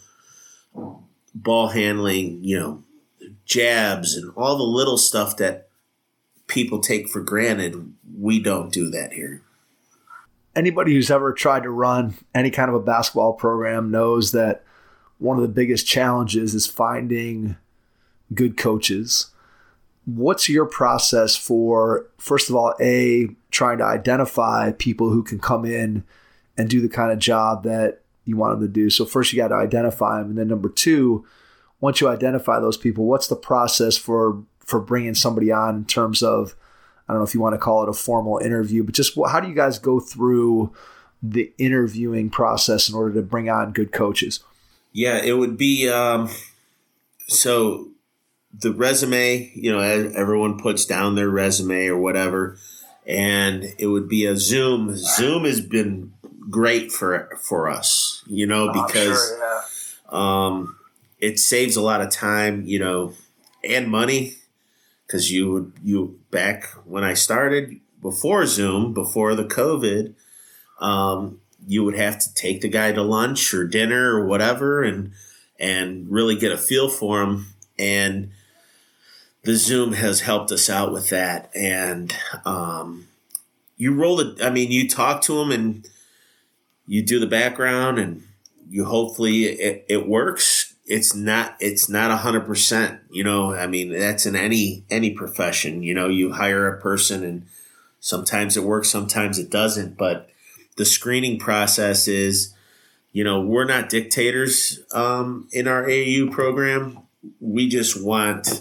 ball handling, you know, jabs, and all the little stuff that people take for granted. We don't do that here. Anybody who's ever tried to run any kind of a basketball program knows that one of the biggest challenges is finding good coaches. What's your process for, first of all, A, trying to identify people who can come in and do the kind of job that you want them to do? So first you got to identify them. And then number two, once you identify those people, what's the process for, for bringing somebody on in terms of, I don't know if you want to call it a formal interview, but just how do you guys go through the interviewing process in order to bring on good coaches? Yeah, it would be um, so the resume, you know, everyone puts down their resume or whatever, and it would be a Zoom. Zoom has been great for for us, you know, because oh, sure, yeah. um, it saves a lot of time, you know, and money. Because you would you back when I started before Zoom, before the COVID, um, you would have to take the guy to lunch or dinner or whatever, and and really get a feel for him. And the Zoom has helped us out with that. And um, you roll it. I mean, you talk to him and you do the background, and you hopefully it, it works. It's not, it's not a hundred percent, you know, I mean, that's in any, any profession, you know, you hire a person and sometimes it works, sometimes it doesn't, but the screening process is, you know, we're not dictators, um, in our A A U program. We just want,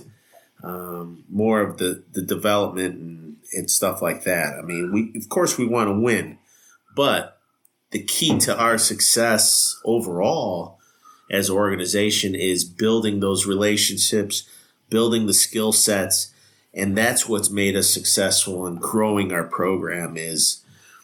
um, more of the, the development and, and stuff like that. I mean, we, of course we want to win, but the key to our success overall as an organization is building those relationships, building the skill sets, and that's what's made us successful in growing our program is,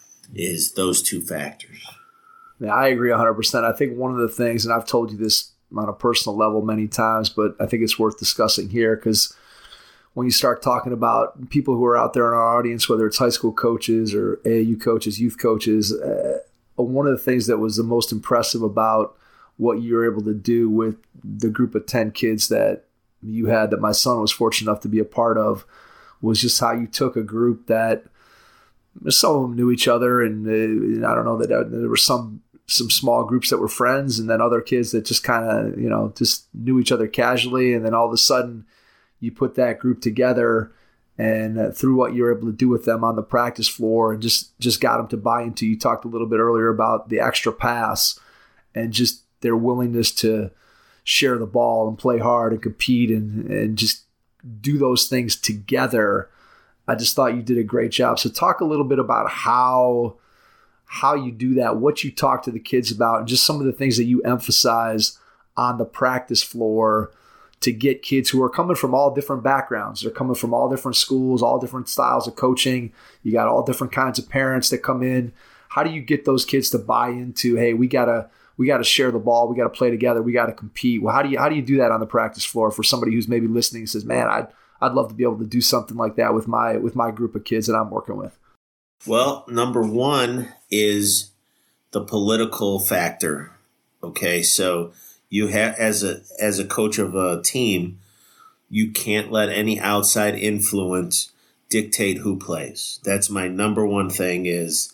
is those two factors. Yeah, I agree one hundred percent. I think one of the things, and I've told you this on a personal level many times, but I think it's worth discussing here because when you start talking about people who are out there in our audience, whether it's high school coaches or A A U coaches, youth coaches, uh, one of the things that was the most impressive about what you were able to do with the group of ten kids that you had, that my son was fortunate enough to be a part of, was just how you took a group that some of them knew each other. And, uh, I don't know, that there were some, some small groups that were friends, and then other kids that just kind of, you know, just knew each other casually. And then all of a sudden you put that group together, and uh, through what you were able to do with them on the practice floor, and just, just got them to buy into, you talked a little bit earlier about the extra pass and just their willingness to share the ball and play hard and compete and, and just do those things together. I just thought you did a great job. So talk a little bit about how, how you do that, what you talk to the kids about, and just some of the things that you emphasize on the practice floor to get kids who are coming from all different backgrounds. They're coming from all different schools, all different styles of coaching. You got all different kinds of parents that come in. How do you get those kids to buy into, hey, we got to, we got to share the ball. We got to play together. We got to compete. Well, how do you how do you do that on the practice floor for somebody who's maybe listening and says, "Man, I'd I'd love to be able to do something like that with my with my group of kids that I'm working with"? Well, number one is the political factor. Okay, so you have as a as a coach of a team, you can't let any outside influence dictate who plays. That's my number one thing is.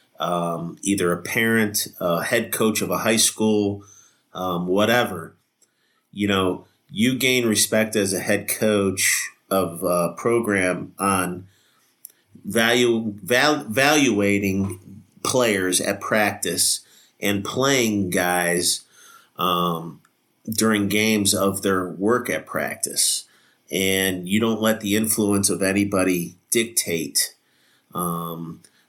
Um, either a parent, a head coach of a high school, um, whatever, you know, you gain respect as a head coach of a program on value, val, valuating players at practice and playing guys um, during games of their work at practice. And you don't let the influence of anybody dictate um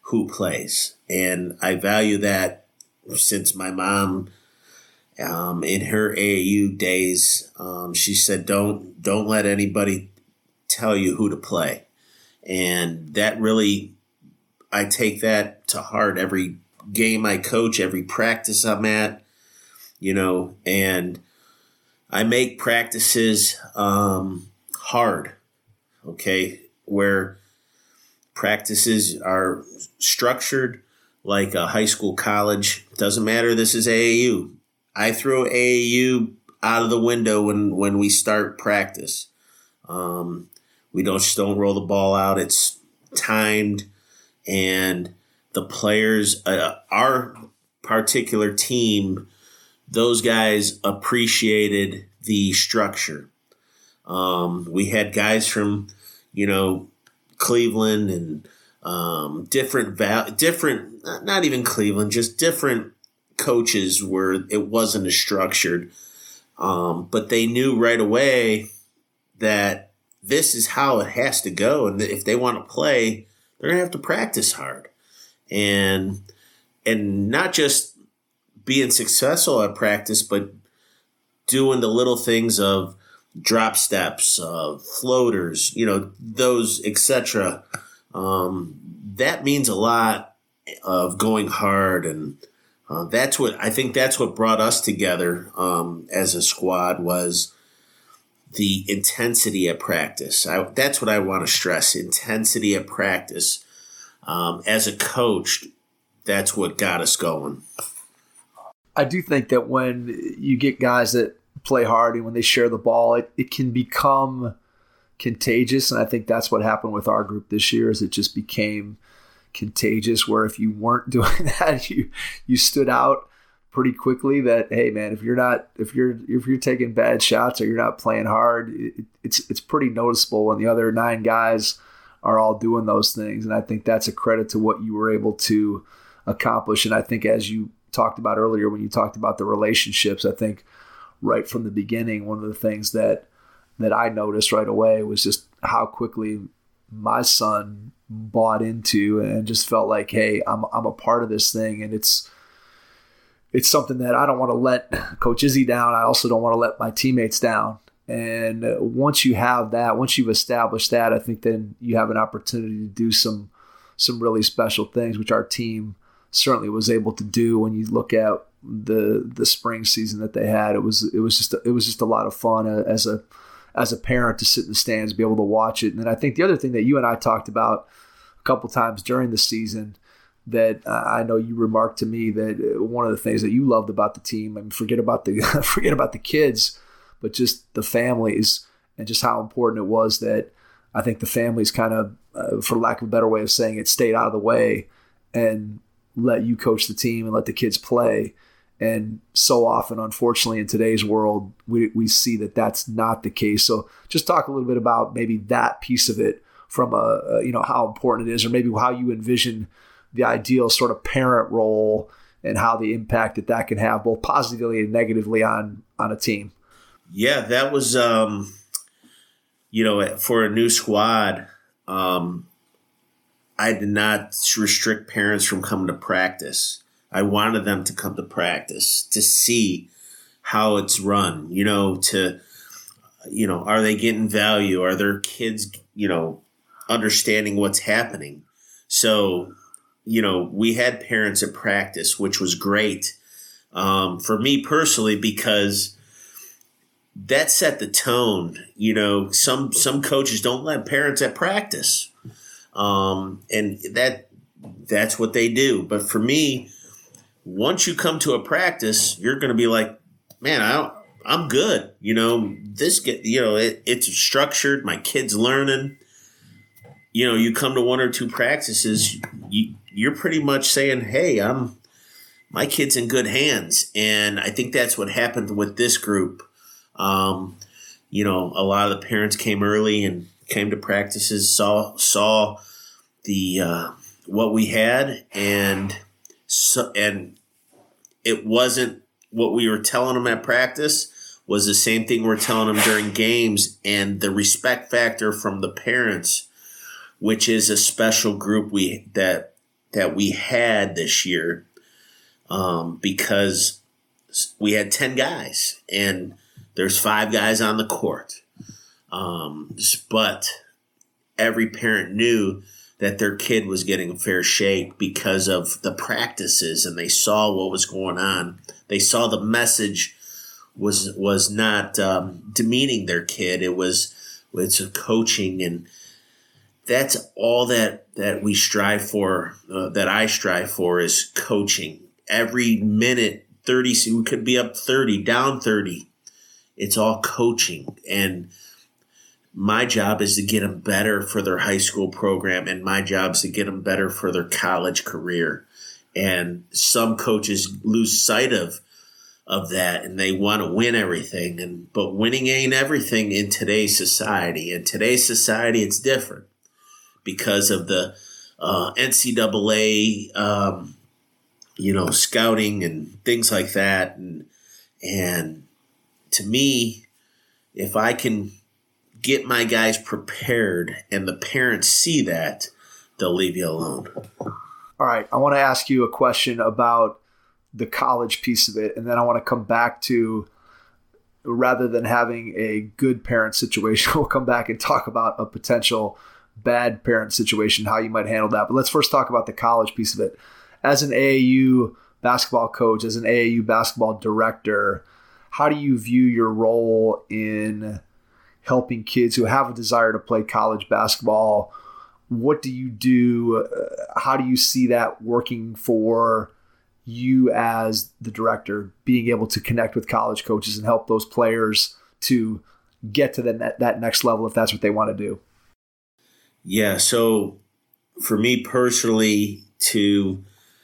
who plays. And I value that since my mom, um, in her A A U days, um, she said, don't, don't let anybody tell you who to play. And that really, I take that to heart every game I coach, every practice I'm at, you know, and I make practices um, hard, okay, where practices are structured like a high school, college. Doesn't matter. This is A A U. I throw A A U out of the window when, when we start practice. Um, we don't just don't roll the ball out. It's timed, and the players, uh, our particular team, those guys appreciated the structure. Um, we had guys from, you know, Cleveland and um, different, val- different, not even Cleveland, just different coaches where it wasn't as structured. Um, but they knew right away that this is how it has to go. And if they want to play, they're going to have to practice hard. And, and not just being successful at practice, but doing the little things of drop steps, of floaters, you know, those, et cetera. Um, that means a lot of going hard. And uh, that's what, I think that's what brought us together um, as a squad, was the intensity at practice. I, that's what I want to stress, intensity at practice. Um, as a coach, that's what got us going. I do think that when you get guys that play hard and when they share the ball, it, it can become contagious. And I think that's what happened with our group this year, is it just became contagious, where if you weren't doing that, you you stood out pretty quickly. That, hey man, if you're not if you're if you're taking bad shots or you're not playing hard, it, it's it's pretty noticeable when the other nine guys are all doing those things. And I think that's a credit to what you were able to accomplish. And I think, as you talked about earlier, when you talked about the relationships, I think right from the beginning, one of the things that that I noticed right away was just how quickly my son bought into and just felt like, hey, I'm I'm a part of this thing. And it's it's something that I don't want to let Coach Izzy down. I also don't want to let my teammates down. And once you have that, once you've established that, I think then you have an opportunity to do some some really special things, which our team certainly was able to do. When you look at the the spring season that they had, it was it was just a, it was just a lot of fun as a as a parent to sit in the stands, be able to watch it. And then I think the other thing that you and I talked about a couple times during the season, that uh, I know you remarked to me that one of the things that you loved about the team, and forget about the forget about the kids, but just the families, and just how important it was that I think the families kind of, uh, for lack of a better way of saying it, stayed out of the way and let you coach the team and let the kids play. And so often, unfortunately, in today's world, we we see that that's not the case. So just talk a little bit about maybe that piece of it, from a, a you know, how important it is, or maybe how you envision the ideal sort of parent role and how the impact that that can have both positively and negatively on on a team. Yeah, that was, um, you know, for a new squad, um, I did not restrict parents from coming to practice. I wanted them to come to practice to see how it's run, you know, to, you know, are they getting value? Are their kids, you know, understanding what's happening? So, you know, we had parents at practice, which was great um, for me personally, because that set the tone. You know, some some coaches don't let parents at practice, um, and that that's what they do. But for me, once you come to a practice, you're going to be like, man, I don't, I'm good. You know, this get, you know, it, it's structured. My kid's learning. You know, you come to one or two practices, you, you're pretty much saying, hey, I'm, my kid's in good hands. And I think that's what happened with this group. Um, you know, a lot of the parents came early and came to practices, saw, saw the, uh, what we had, and So, and it wasn't what we were telling them at practice was the same thing we're telling them during games, and the respect factor from the parents, which is a special group we that that we had this year, um, because we had ten guys and there's five guys on the court. Um, but every parent knew that their kid was getting a fair shake because of the practices, and they saw what was going on. They saw the message was was not um, demeaning their kid. It was it's a coaching, and that's all that that we strive for. Uh, that I strive for is coaching. Every minute, thirty. We could be up thirty, down thirty. It's all coaching, and my job is to get them better for their high school program, and my job is to get them better for their college career. And some coaches lose sight of of that, and they want to win everything. And but winning ain't everything in today's society. In today's society, it's different because of the uh, N C double A, um, you know, scouting and things like that. And and to me, if I can get my guys prepared and the parents see that, they'll leave you alone. All right. I want to ask you a question about the college piece of it. And then I want to come back to, rather than having a good parent situation, we'll come back and talk about a potential bad parent situation, how you might handle that. But let's first talk about the college piece of it. As an A A U basketball coach, as an A A U basketball director, how do you view your role in helping kids who have a desire to play college basketball? What do you do? How do you see that working for you as the director, being able to connect with college coaches and help those players to get to the, that next level if that's what they want to do? Yeah, so for me personally, to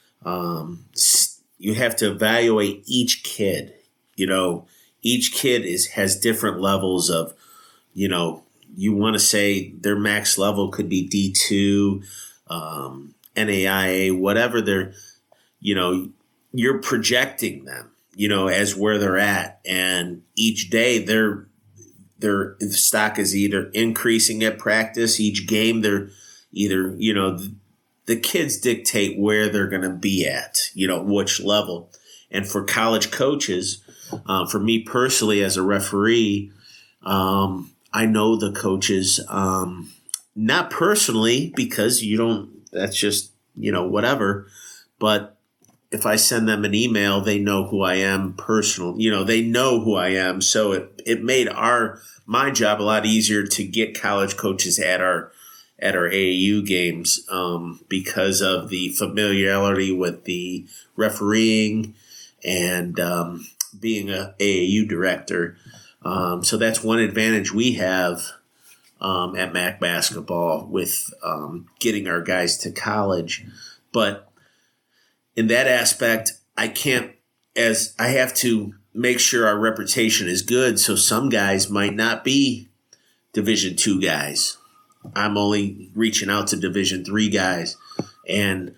um, you have to evaluate each kid. You know, each kid is has different levels of, you know, you want to say their max level could be D two, um, N A I A, whatever they're, you know, you're projecting them, you know, as where they're at. And each day their their stock is either increasing at practice. Each game they're either, you know, the, the kids dictate where they're going to be at, you know, which level. And for college coaches, uh, for me personally as a referee, um, I know the coaches, um, not personally because you don't, that's just, you know, whatever. But if I send them an email, they know who I am personal. You know, they know who I am. So it, it made our, my job a lot easier to get college coaches at our, at our A A U games, um, because of the familiarity with the refereeing and, um, being a A A U director. Um, so that's one advantage we have um, at Mac Basketball with um, getting our guys to college. But in that aspect, I can't, as I have to make sure our reputation is good. So some guys might not be Division two guys. I'm only reaching out to Division three guys, and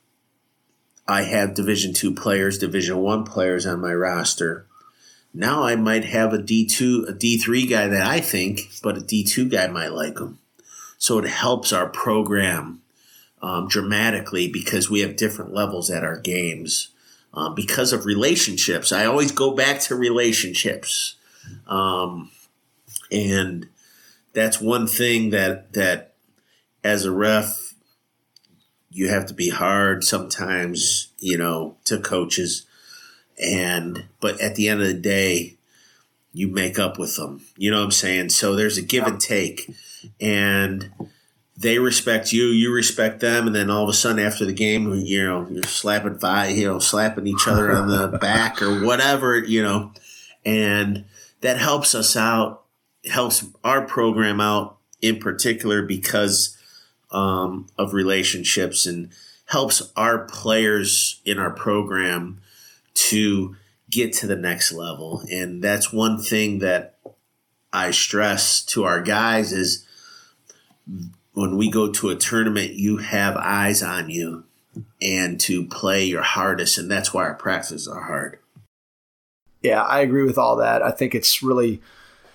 I have Division two players, Division one players on my roster. Now I might have a D two, a D three guy that I think, but a D two guy might like him. So it helps our program um, dramatically because we have different levels at our games um, because of relationships. I always go back to relationships. Um, and that's one thing that, that as a ref, you have to be hard sometimes, you know, to coaches. And, but at the end of the day, you make up with them. You know what I'm saying? So there's a give and take, and they respect you, you respect them. And then all of a sudden after the game, you know, you're slapping five, you know, slapping each other on the back or whatever, you know, and that helps us out, helps our program out in particular because um, of relationships, and helps our players in our program to get to the next level. And that's one thing that I stress to our guys is when we go to a tournament, you have eyes on you and to play your hardest. And that's why our practices are hard. Yeah, I agree with all that. I think it's really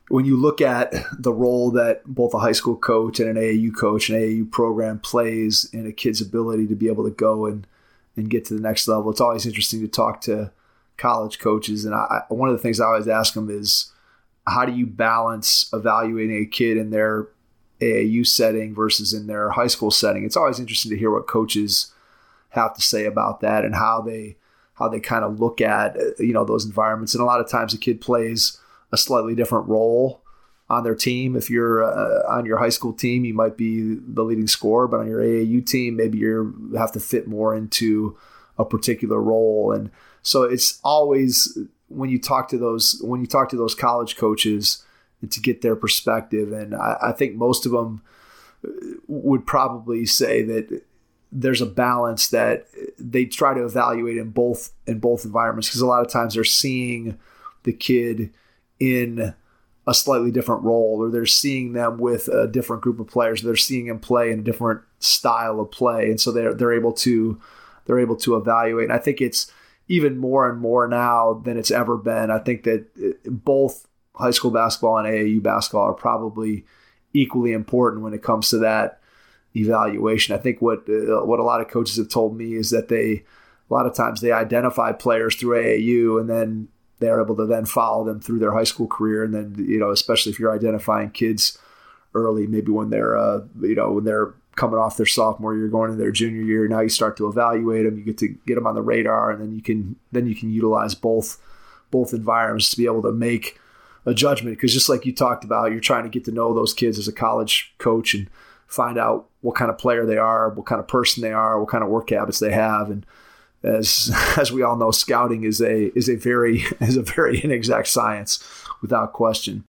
when you look at the role that both a high school coach and an A A U coach, an A A U program plays in a kid's ability to be able to go and, and get to the next level, it's always interesting to talk to college coaches. And I, one of the things I always ask them is, how do you balance evaluating a kid in their A A U setting versus in their high school setting? It's always interesting to hear what coaches have to say about that and how they how they kind of look at, you know, those environments. And a lot of times a kid plays a slightly different role on their team. If you're uh, on your high school team, you might be the leading scorer, but on your A A U team, maybe you have to fit more into a particular role. And so it's always, when you talk to those when you talk to those college coaches, to get their perspective. And I, I think most of them would probably say that there's a balance that they try to evaluate in both in both environments, because a lot of times they're seeing the kid in a slightly different role, or they're seeing them with a different group of players. They're seeing them play in a different style of play, and so they're they're able to they're able to evaluate. And I think it's even more and more now than it's ever been. I think that both high school basketball and A A U basketball are probably equally important when it comes to that evaluation. I think what uh, what a lot of coaches have told me is that they a lot of times they identify players through A A U, and then they're able to then follow them through their high school career. And then, you know, especially if you're identifying kids early, maybe when they're uh, you know when they're coming off their sophomore year, going into their junior year, now you start to evaluate them. You get to get them on the radar, and then you can then you can utilize both both environments to be able to make a judgment. Because just like you talked about, you're trying to get to know those kids as a college coach and find out what kind of player they are, what kind of person they are, what kind of work habits they have. And as as we all know, scouting is a is a very is a very inexact science, without question.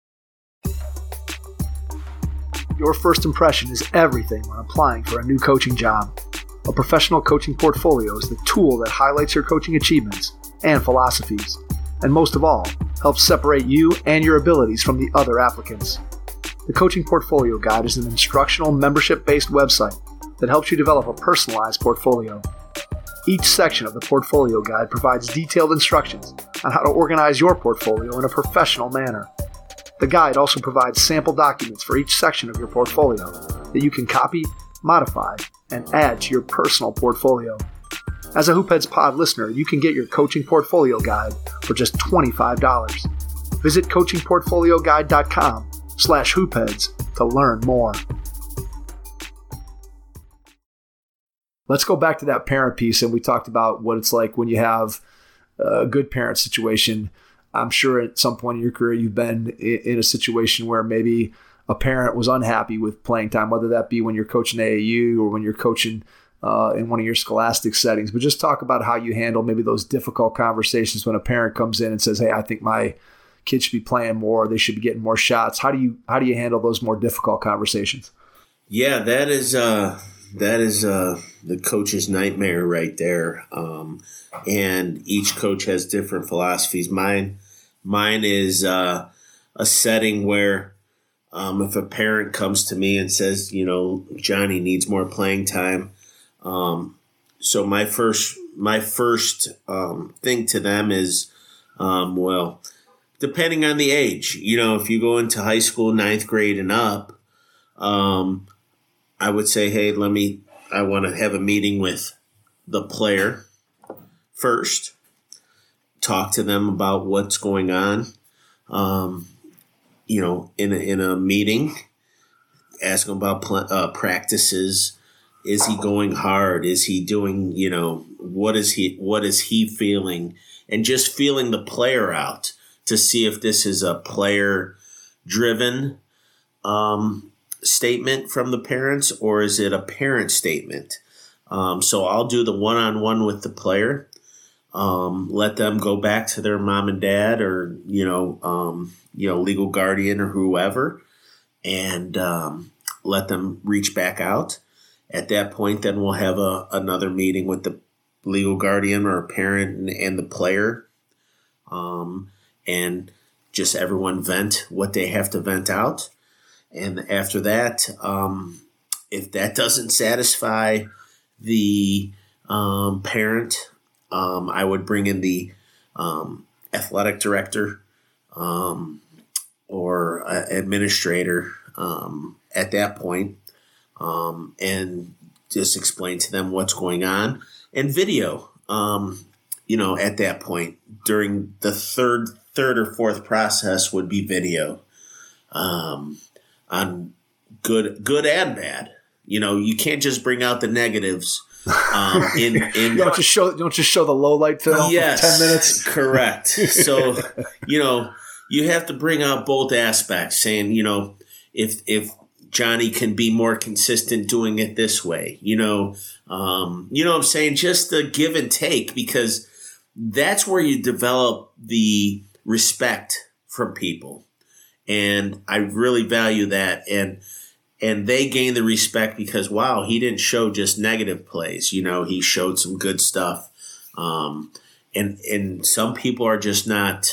Your first impression is everything when applying for a new coaching job. A professional coaching portfolio is the tool that highlights your coaching achievements and philosophies, and most of all, helps separate you and your abilities from the other applicants. The Coaching Portfolio Guide is an instructional, membership-based website that helps you develop a personalized portfolio. Each section of the Portfolio Guide provides detailed instructions on how to organize your portfolio in a professional manner. The guide also provides sample documents for each section of your portfolio that you can copy, modify, and add to your personal portfolio. As a Hoopheads Pod listener, you can get your Coaching Portfolio Guide for just twenty-five dollars. Visit coaching portfolio guide dot com slash hoopheads to learn more. Let's go back to that parent piece, and we talked about what it's like when you have a good parent situation. I'm sure at some point in your career you've been in a situation where maybe a parent was unhappy with playing time, whether that be when you're coaching A A U or when you're coaching uh, in one of your scholastic settings. But just talk about how you handle maybe those difficult conversations when a parent comes in and says, hey, I think my kids should be playing more, they should be getting more shots. How do you how do you handle those more difficult conversations? Yeah, that is uh, that is uh, the coach's nightmare right there. Um, and each coach has different philosophies. Mine mine is uh, a setting where um, if a parent comes to me and says, you know, Johnny needs more playing time. Um, so my first my first um, thing to them is, um, well, depending on the age, you know, if you go into high school, ninth grade and up, um, I would say, hey, let me, I want to have a meeting with the player first, talk to them about what's going on, um, you know, in a, in a meeting, ask them about pl- uh, practices. Is he going hard? Is he doing, you know, what is he, what is he feeling? And just feeling the player out to see if this is a player-driven um, statement from the parents, or is it a parent statement? Um, so I'll do the one-on-one with the player, um, let them go back to their mom and dad, or you know, um, you know, legal guardian or whoever, and um, let them reach back out. At that point, then we'll have a, another meeting with the legal guardian or parent and, and the player. Um, and just everyone vent what they have to vent out. And after that, um, if that doesn't satisfy the um, parent, um, I would bring in the um, athletic director um, or uh, administrator um, at that point, um, and just explain to them what's going on. And video, um, you know, at that point during the third, third or fourth process would be video um, on good, good and bad. You know, you can't just bring out the negatives. Um, in, in you don't just show, don't just show the low light film yes, for ten minutes. Correct. So, you know, you have to bring out both aspects, saying, you know, if if Johnny can be more consistent doing it this way, you know, um, you know what I'm saying? Just the give and take, because that's where you develop the respect from people. And I really value that. And And they gain the respect because, wow, he didn't show just negative plays. You know, he showed some good stuff. Um, and and some people are just not,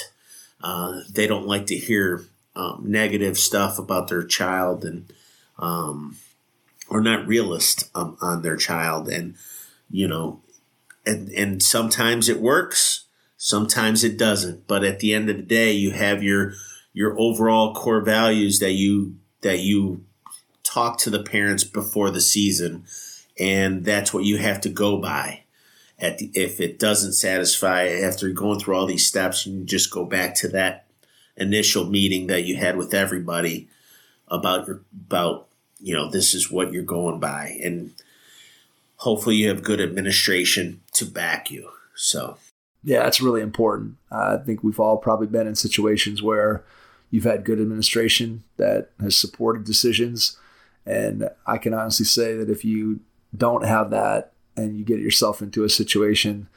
uh, they don't like to hear um, negative stuff about their child, and um, or not realist um, on their child. And, you know, and, and sometimes it works, sometimes it doesn't. But at the end of the day, you have your your overall core values that you that you talk to the parents before the season, and that's what you have to go by. At the, if it doesn't satisfy after going through all these steps, you just go back to that initial meeting that you had with everybody about your about you know this is what you're going by, and hopefully you have good administration to back you. So yeah, that's really important. Uh, I think we've all probably been in situations where you've had good administration that has supported decisions. And I can honestly say that if you don't have that and you get yourself into a situation,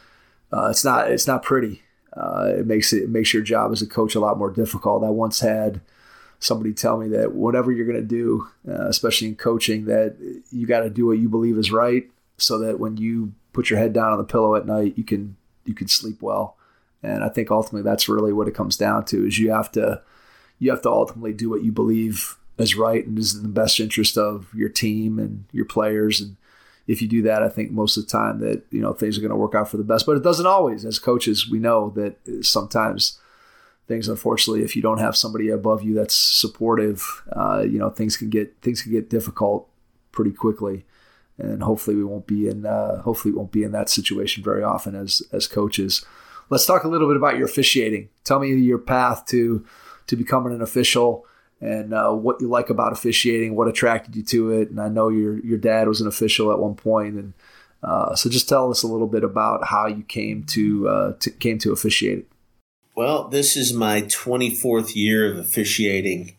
uh, it's not it's not pretty. Uh, it makes it, it makes your job as a coach a lot more difficult. I once had somebody tell me that whatever you're going to do, uh, especially in coaching, that you got to do what you believe is right, so that when you put your head down on the pillow at night, you can you can sleep well. And I think ultimately that's really what it comes down to: is you have to you have to ultimately do what you believe is right and is in the best interest of your team and your players. And if you do that, I think most of the time that, you know, things are going to work out for the best. But it doesn't always. As coaches, we know that sometimes things, unfortunately, if you don't have somebody above you that's supportive, uh, you know, things can get things can get difficult pretty quickly. And hopefully we won't be in uh, hopefully we won't be in that situation very often as as coaches. Let's talk a little bit about your officiating. Tell me your path to to becoming an official, and uh, what you like about officiating, what attracted you to it. And I know your your dad was an official at one point, and uh, so just tell us a little bit about how you came to, uh, to came to officiate. Well, this is my twenty-fourth year of officiating.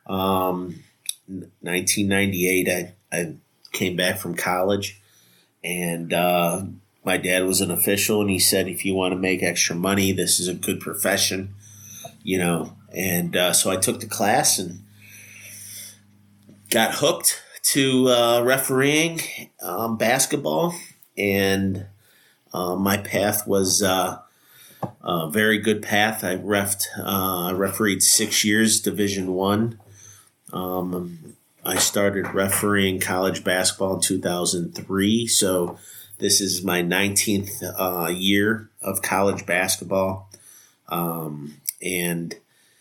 Um, nineteen ninety-eight, I, I came back from college, and uh, my dad was an official, and he said, if you want to make extra money, this is a good profession, you know. And uh, so I took the class and got hooked to uh, refereeing um, basketball. And uh, my path was uh, a very good path. I refed, uh, refereed six years, Division One. Um, I started refereeing college basketball in two thousand three. So this is my nineteenth uh, year of college basketball. Um, and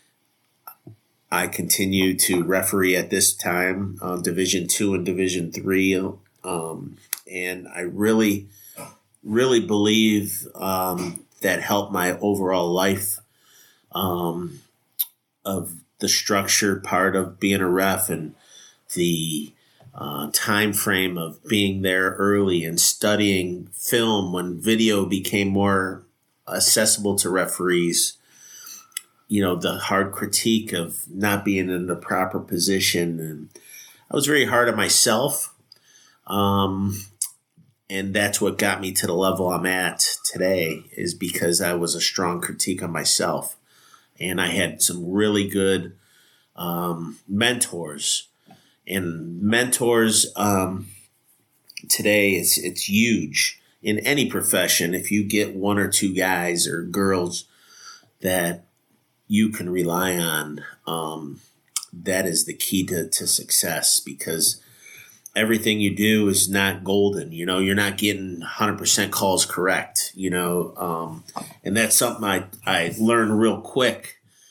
I continue to referee at this time on uh, Division Two and Division Three, um, and I really, really believe um, that helped my overall life um, of the structure part of being a ref, and the uh, time frame of being there early and studying film when video became more accessible to referees. You know, the hard critique of not being in the proper position. And I was very hard on myself. Um, and that's what got me to the level I'm at today, is because I was a strong critique on myself. And I had some really good um, mentors. And mentors um, today, it's, it's huge in any profession. If you get one or two guys or girls that you can rely on, um, that is the key to, to success, because everything you do is not golden. You know, you're not getting one hundred percent calls correct, you know, um, and that's something I, I learned real quick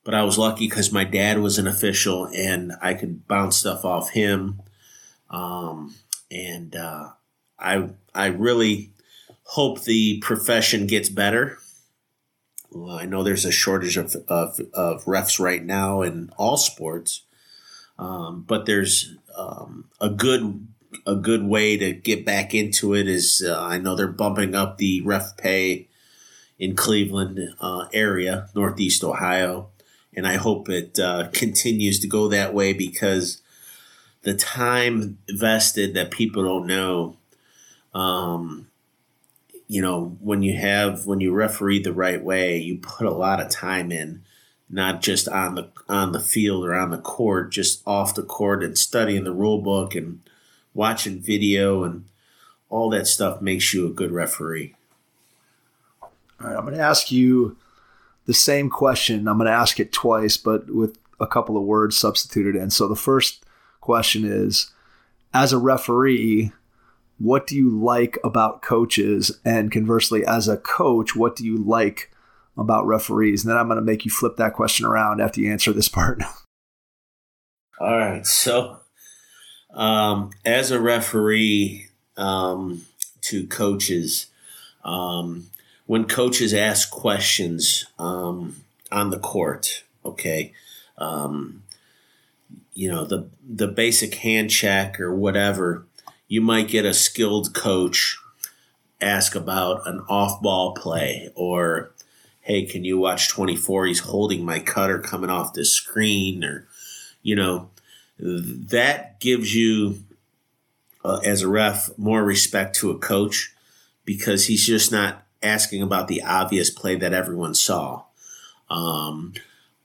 but I was lucky because my dad was an official and I could bounce stuff off him. Um, and uh, I I really hope the profession gets better. Well, I know there's a shortage of, of, of refs right now in all sports, um, but there's um, a good a good way to get back into it. Is uh, I know they're bumping up the ref pay in Cleveland uh, area, Northeast Ohio, and I hope it uh, continues to go that way because the time vested that people don't know. Um, You know, when you have when you referee the right way, you put a lot of time in, not just on the on the field or on the court, just off the court and studying the rule book and watching video, and all that stuff makes you a good referee. All right, I'm going to ask you the same question. I'm going to ask it twice, but with a couple of words substituted in. So the first question is, as a referee, what do you like about coaches? And conversely, as a coach, what do you like about referees? And then I'm going to make you flip that question around after you answer this part. All right. So um, as a referee um, to coaches, um, when coaches ask questions um, on the court, okay, um, you know, the the basic hand check or whatever, you might get a skilled coach ask about an off-ball play or, hey, can you watch twenty-four? He's holding my cutter coming off the screen, or, you know, that gives you, uh, as a ref, more respect to a coach because he's just not asking about the obvious play that everyone saw. Um,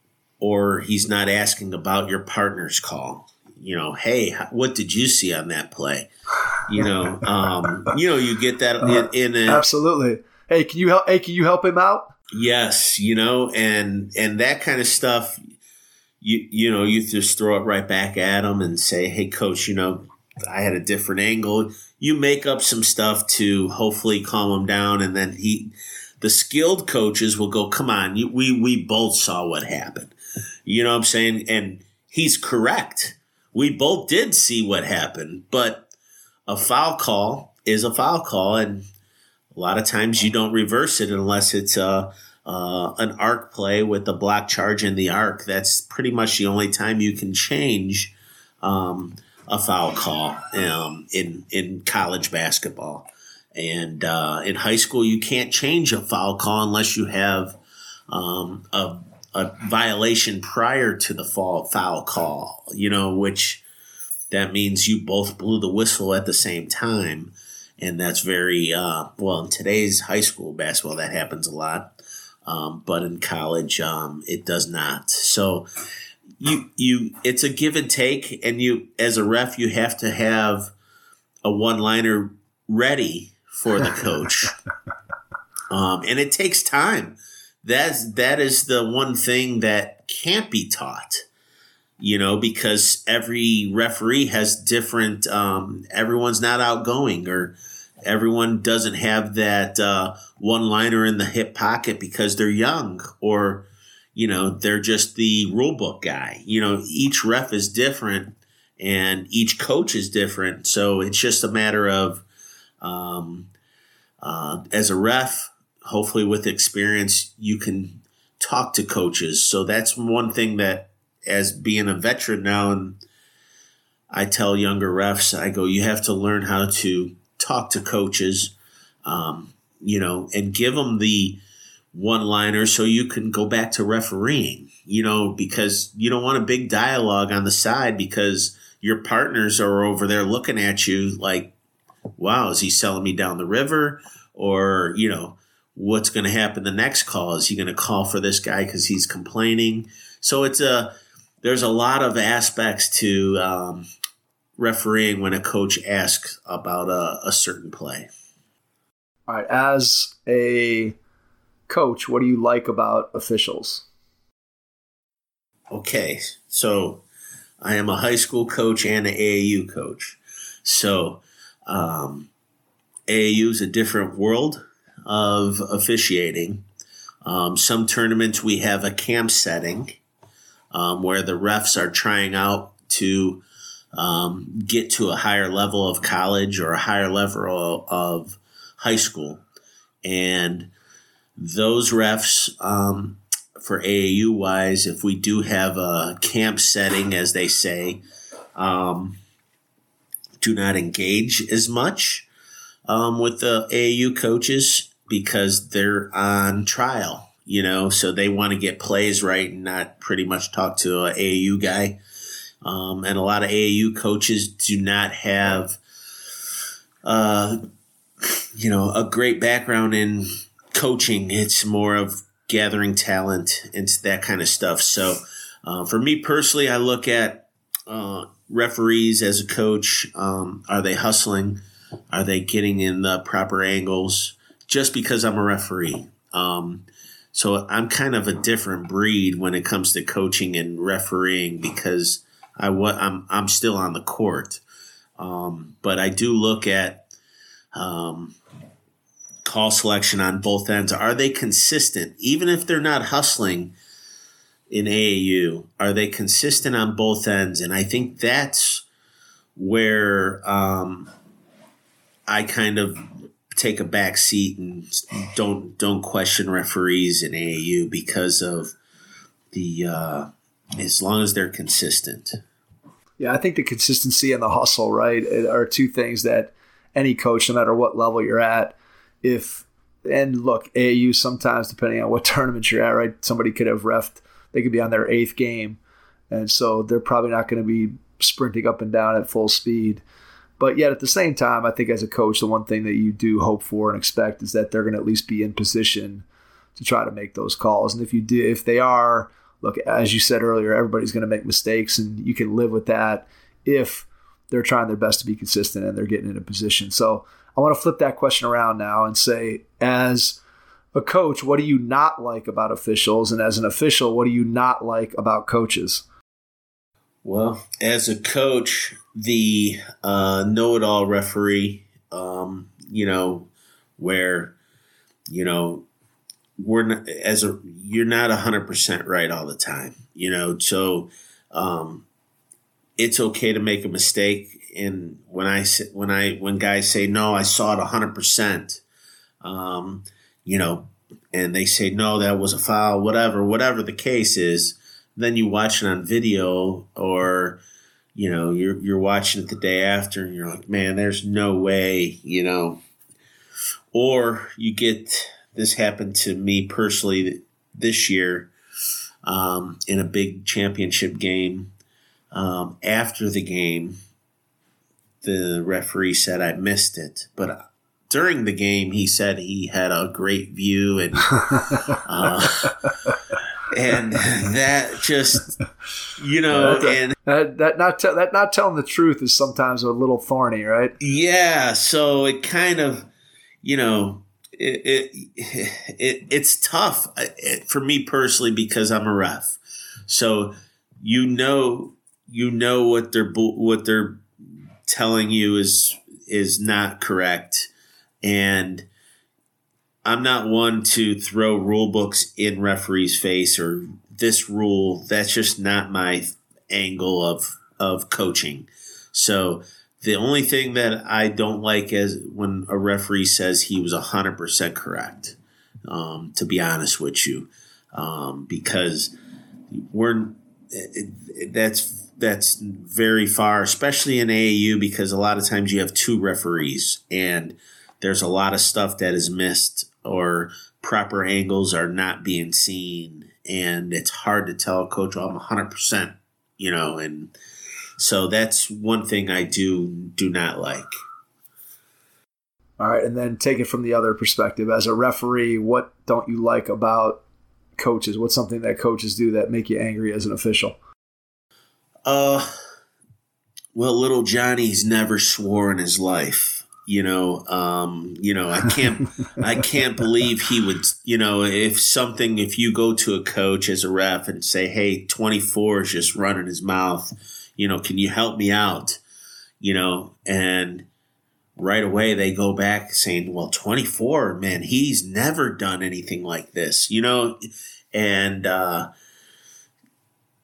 or he's not asking about your partner's call. You know, hey, what did you see on that play? You know, um, you know, you get that uh, in, in a, absolutely. Hey, can you help? Hey, can you help him out? Yes, you know, and and that kind of stuff. You you know, you just throw it right back at him and say, hey, coach, you know, I had a different angle. You make up some stuff to hopefully calm him down, and then he, the skilled coaches will go, come on, you, we we both saw what happened. You know what I'm saying? And he's correct. We both did see what happened, but a foul call is a foul call, and a lot of times you don't reverse it unless it's a, uh, an arc play with the block charge in the arc. That's pretty much the only time you can change um, a foul call um, in in college basketball. And uh, in high school, you can't change a foul call unless you have um, a a violation prior to the fall foul call, you know, which that means you both blew the whistle at the same time. And that's very, uh, well, in today's high school basketball, that happens a lot. Um, but in college, um, it does not. So you, you, it's a give and take. And you, as a ref, you have to have a one-liner ready for the coach. um, and it takes time. That's, that is the one thing that can't be taught, you know, because every referee has different, um, everyone's not outgoing, or everyone doesn't have that uh, one-liner in the hip pocket because they're young, or, you know, they're just the rule book guy. You know, each ref is different and each coach is different. So it's just a matter of, um, uh, as a ref, hopefully with experience, you can talk to coaches. So that's one thing that, as being a veteran now, and I tell younger refs, I go, you have to learn how to talk to coaches, um, you know, and give them the one-liner so you can go back to refereeing, you know, because you don't want a big dialogue on the side because your partners are over there looking at you like, wow, is he selling me down the river? Or, you know, what's going to happen the next call? Is he going to call for this guy because he's complaining? So it's a, there's a lot of aspects to um, refereeing when a coach asks about a, a certain play. All right. As a coach, what do you like about officials? Okay. So I am a high school coach and an A A U coach. So um, A A U is a different world of officiating. Um, some tournaments we have a camp setting um, where the refs are trying out to um, get to a higher level of college or a higher level of high school. And those refs, um, for A A U-wise, if we do have a camp setting, as they say, um, do not engage as much um, with the A A U coaches because they're on trial, you know, so they want to get plays right and not pretty much talk to an A A U guy. Um, and a lot of A A U coaches do not have, uh, you know, a great background in coaching. It's more of gathering talent and that kind of stuff. So uh, for me personally, I look at uh, referees as a coach. Um, are they hustling? Are they getting in the proper angles? Just because I'm a referee. Um, so I'm kind of a different breed when it comes to coaching and refereeing because I what I'm I'm still on the court. Um, but I do look at um, call selection on both ends. Are they consistent? Even if they're not hustling in A A U, are they consistent on both ends? And I think that's where um, I kind of take a back seat and don't don't question referees in A A U because of the uh, as long as they're consistent. Yeah, I think the consistency and the hustle, right, are two things that any coach, no matter what level you're at, if and look, A A U sometimes, depending on what tournament you're at, right, somebody could have refed, they could be on their eighth game, and so they're probably not going to be sprinting up and down at full speed. But yet at the same time, I think as a coach, the one thing that you do hope for and expect is that they're going to at least be in position to try to make those calls. And if you do, if they are, look, as you said earlier, everybody's going to make mistakes, and you can live with that if they're trying their best to be consistent and they're getting in a position. So I want to flip that question around now and say, as a coach, what do you not like about officials? And as an official, what do you not like about coaches? Well, as a coach, the uh, know-it-all referee, um, you know, where, you know, we're not, as a you're not one hundred percent right all the time, you know, so um, it's okay to make a mistake. And when I when I when guys say no, I saw it one hundred percent, um, you know, and they say no, that was a foul, whatever, whatever the case is. Then you watch it on video, or you know you're you're watching it the day after, and you're like, man, there's no way, you know. Or you get this happened to me personally this year um, in a big championship game. Um, after the game, the referee said I missed it, but during the game, he said he had a great view and. Uh, And that just, you know, yeah, and that, that not te- that not telling the truth is sometimes a little thorny, right? Yeah, so it kind of, you know, it it, it it's tough for me personally because I'm a ref. So you know, you know what they're what they're telling you is is not correct, and I'm not one to throw rule books in referees' face or this rule. That's just not my angle of of coaching. So the only thing that I don't like is when a referee says he was one hundred percent correct, um, to be honest with you, um, because we're it, that's that's very far, especially in A A U, because a lot of times you have two referees and there's a lot of stuff that is missed or proper angles are not being seen, and it's hard to tell a coach, oh, I'm one hundred percent, you know, and so that's one thing I do do not like. All right, and then take it from the other perspective. As a referee, what don't you like about coaches? What's something that coaches do that make you angry as an official? Uh, well, little Johnny's never swore in his life. You know, um, you know, I can't, I can't believe he would, you know, if something, if you go to a coach as a ref and say, hey, twenty-four is just running his mouth, you know, can you help me out? You know, and right away they go back saying, well, twenty-four, man, he's never done anything like this, you know, and, uh,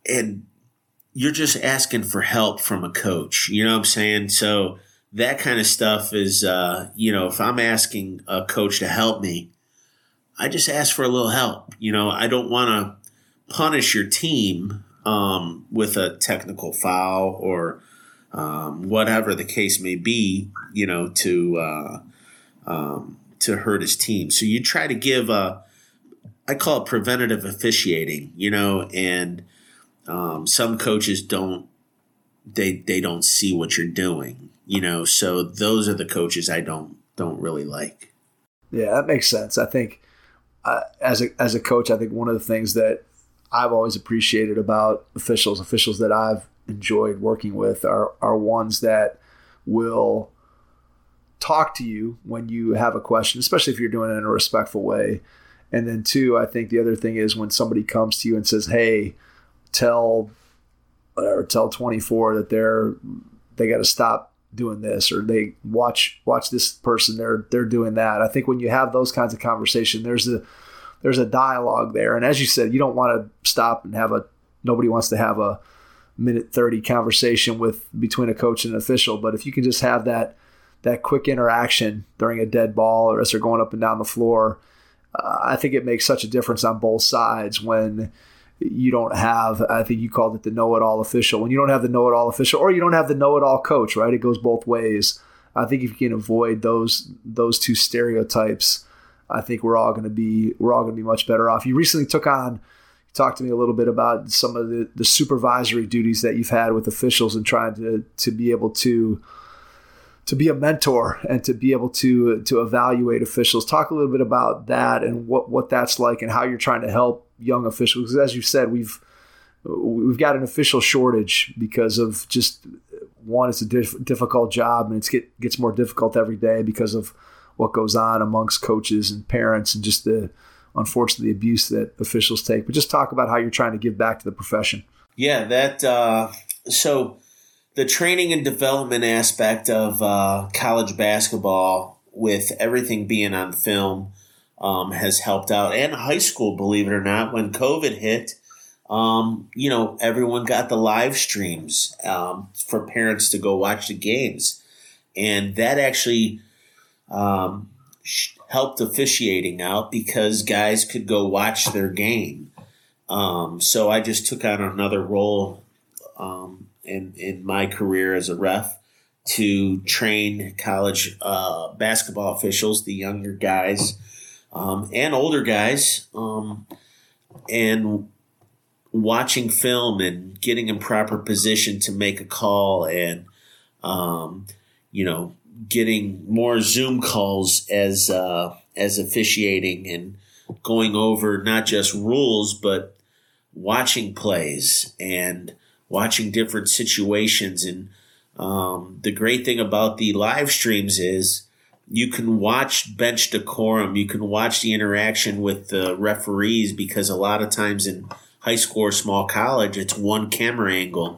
and you're just asking for help from a coach. You know what I'm saying? So that kind of stuff is, uh, you know, if I'm asking a coach to help me, I just ask for a little help. You know, I don't want to punish your team um, with a technical foul or um, whatever the case may be, you know, to uh, um, to hurt his team. So you try to give a, I call it preventative officiating, you know, and um, some coaches don't, they they don't see what you're doing, you know. So those are the coaches I don't don't really like. Yeah, that makes sense. I think uh, as a as a coach, I think one of the things that I've always appreciated about officials, officials that I've enjoyed working with, are are ones that will talk to you when you have a question, especially if you're doing it in a respectful way. And then two, I think the other thing is when somebody comes to you and says, "Hey, tell whatever, tell twenty-four that they're they got to stop doing this, or they watch watch this person, they're they're doing that." I think when you have those kinds of conversation, there's a there's a dialogue there. And as you said, you don't want to stop and have a nobody wants to have a minute thirty conversation with between a coach and an official. But if you can just have that that quick interaction during a dead ball or as they're going up and down the floor, uh, I think it makes such a difference on both sides when you don't have, I think you called it the know-it-all official. When you don't have the know-it-all official, or you don't have the know-it-all coach, right? It goes both ways. I think if you can avoid those those two stereotypes, I think we're all going to be we're all going to be much better off. You recently took on, you talked to me a little bit about some of the, the supervisory duties that you've had with officials and trying to to be able to to be a mentor and to be able to to evaluate officials. Talk a little bit about that and what, what that's like and how you're trying to help young officials. Because as you said, we've we've got an official shortage because of just, one, it's a diff- difficult job, and it get, gets more difficult every day because of what goes on amongst coaches and parents and just the, unfortunately, abuse that officials take. But just talk about how you're trying to give back to the profession. Yeah, that uh, so the training and development aspect of uh, college basketball, with everything being on film, um, has helped out. And high school, believe it or not, when COVID hit, um, you know, everyone got the live streams um, for parents to go watch the games. And that actually um, helped officiating out because guys could go watch their game. Um, so I just took on another role um, in, in my career as a ref to train college uh, basketball officials, the younger guys um, and older guys, um, and watching film and getting in proper position to make a call and, um, you know, getting more Zoom calls as uh, as officiating and going over not just rules, but watching plays and watching different situations. And um, the great thing about the live streams is you can watch bench decorum. You can watch the interaction with the referees, because a lot of times in high school or small college, it's one camera angle.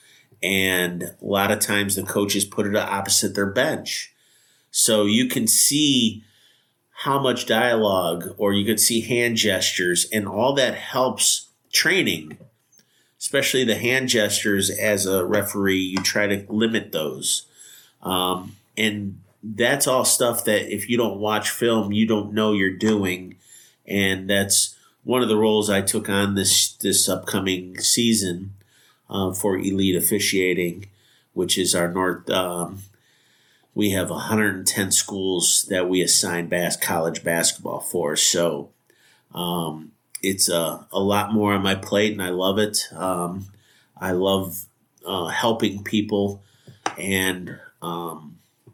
And a lot of times the coaches put it opposite their bench. So you can see how much dialogue, or you can see hand gestures, and all that helps training, especially the hand gestures. As a referee, you try to limit those. Um, and that's all stuff that if you don't watch film, you don't know you're doing. And that's one of the roles I took on this, this upcoming season uh, for Elite Officiating, which is our North. Um, we have one hundred ten schools that we assign bas- college basketball for. So um, it's a, a lot more on my plate, and I love it. Um, I love uh, helping people, and um,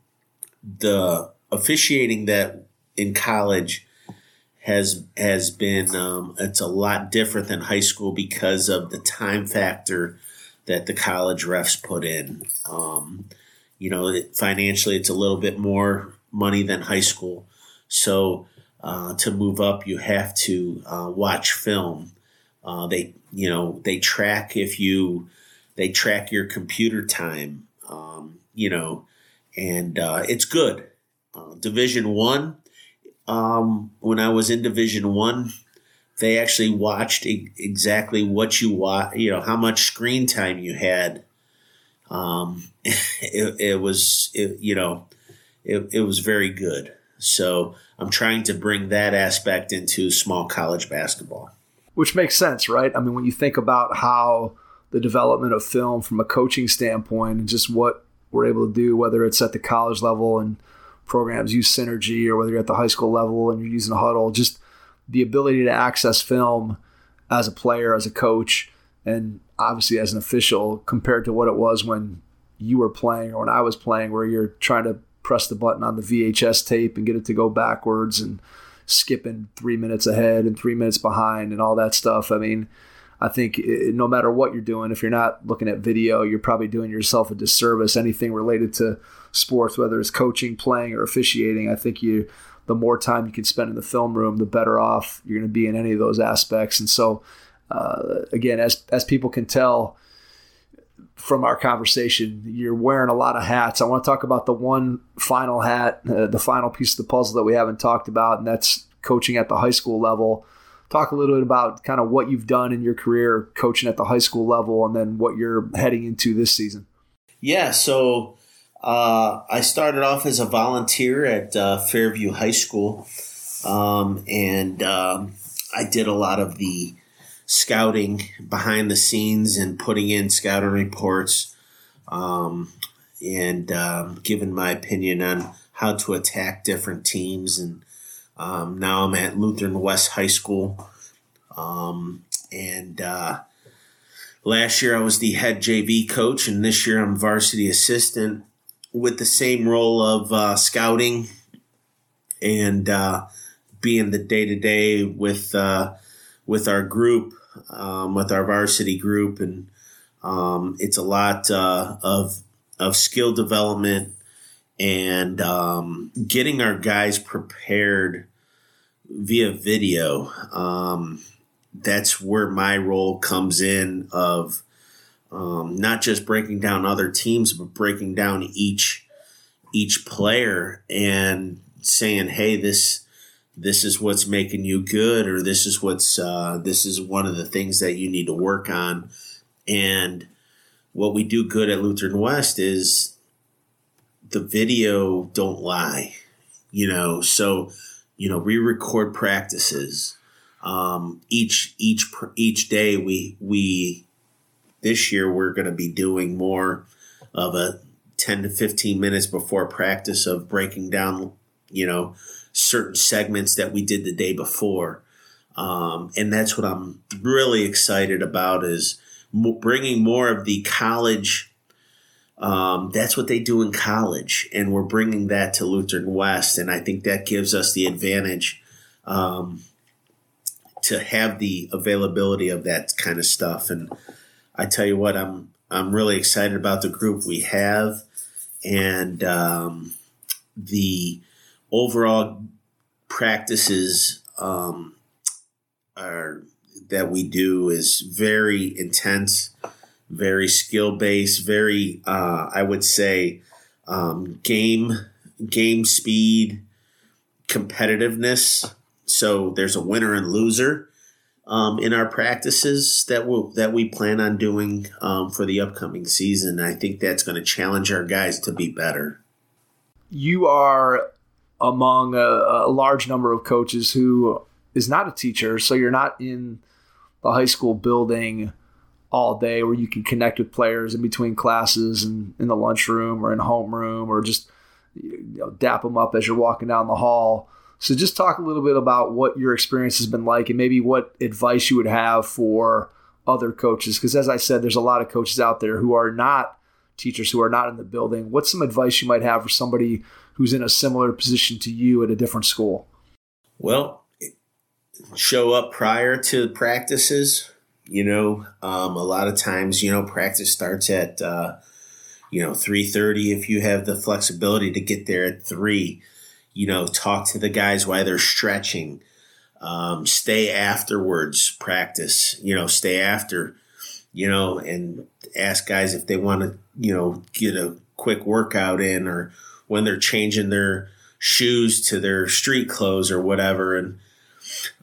the officiating that in college has has been um, it's a lot different than high school because of the time factor that the college refs put in. Um, you know, it, financially, it's a little bit more money than high school. So uh, to move up, you have to uh, watch film. Uh, they, you know, they track if you, they track your computer time. Um, you know, and uh, it's good. Uh, Division One. Um, when I was in Division One, they actually watched e- exactly what you wa- you know, how much screen time you had. Um, it, it was, it, you know, it, it was very good. So I'm trying to bring that aspect into small college basketball. Which makes sense, right? I mean, when you think about how the development of film from a coaching standpoint and just what we're able to do, whether it's at the college level and programs use Synergy or whether you're at the high school level and you're using a huddle, just the ability to access film as a player, as a coach, and obviously as an official compared to what it was when you were playing or when I was playing, where you're trying to press the button on the V H S tape and get it to go backwards and skipping three minutes ahead and three minutes behind and all that stuff. I mean, I think it, no matter what you're doing, if you're not looking at video, you're probably doing yourself a disservice. Anything related to sports, whether it's coaching, playing, or officiating, I think you, the more time you can spend in the film room, the better off you're going to be in any of those aspects. And so, uh, again, as as people can tell from our conversation, you're wearing a lot of hats. I want to talk about the one final hat, uh, the final piece of the puzzle that we haven't talked about, and that's coaching at the high school level. Talk a little bit about kind of what you've done in your career coaching at the high school level and then what you're heading into this season. Yeah, so uh, I started off as a volunteer at uh, Fairview High School, um, and um, I did a lot of the scouting behind the scenes and putting in scouting reports um, and um, giving my opinion on how to attack different teams. And um, now I'm at Lutheran West High School. Um, and uh, last year I was the head J V coach, and this year I'm varsity assistant with the same role of uh, scouting and uh, being the day-to-day with uh, with our group, um, with our varsity group. And um, it's a lot uh, of of skill development and um, getting our guys prepared via video. Um, that's where my role comes in of um, not just breaking down other teams, but breaking down each each player and saying, hey, this this is what's making you good, or this is what's uh, this is one of the things that you need to work on. And what we do good at Lutheran West is the video don't lie, you know. So, you know, we record practices um, each each each day. We we this year we're going to be doing more of a ten to fifteen minutes before practice of breaking down, you know, certain segments that we did the day before. Um, and that's what I'm really excited about, is bringing more of the college. Um, that's what they do in college, and we're bringing that to Lutheran West. And I think that gives us the advantage um, to have the availability of that kind of stuff. And I tell you what, I'm I'm really excited about the group we have, and um, the overall practices um, are that we do is very intense, very skill-based, very, uh, I would say, um, game game speed, competitiveness. So there's a winner and loser um, in our practices that we'll, that we plan on doing um, for the upcoming season. I think that's going to challenge our guys to be better. You are among a, a large number of coaches who is not a teacher, so you're not in the high school building all day where you can connect with players in between classes and in the lunchroom or in homeroom, or just, you know, dap them up as you're walking down the hall. So just talk a little bit about what your experience has been like and maybe what advice you would have for other coaches. Because as I said, there's a lot of coaches out there who are not teachers, who are not in the building. What's some advice you might have for somebody who's in a similar position to you at a different school? Well, show up prior to practices. You know, um, a lot of times, you know, practice starts at, uh, you know, three thirty. If you have the flexibility to get there at three, you know, talk to the guys while they're stretching. Um, stay afterwards, practice, you know, stay after, you know, and ask guys if they want to, you know, get a quick workout in, or when they're changing their shoes to their street clothes or whatever. And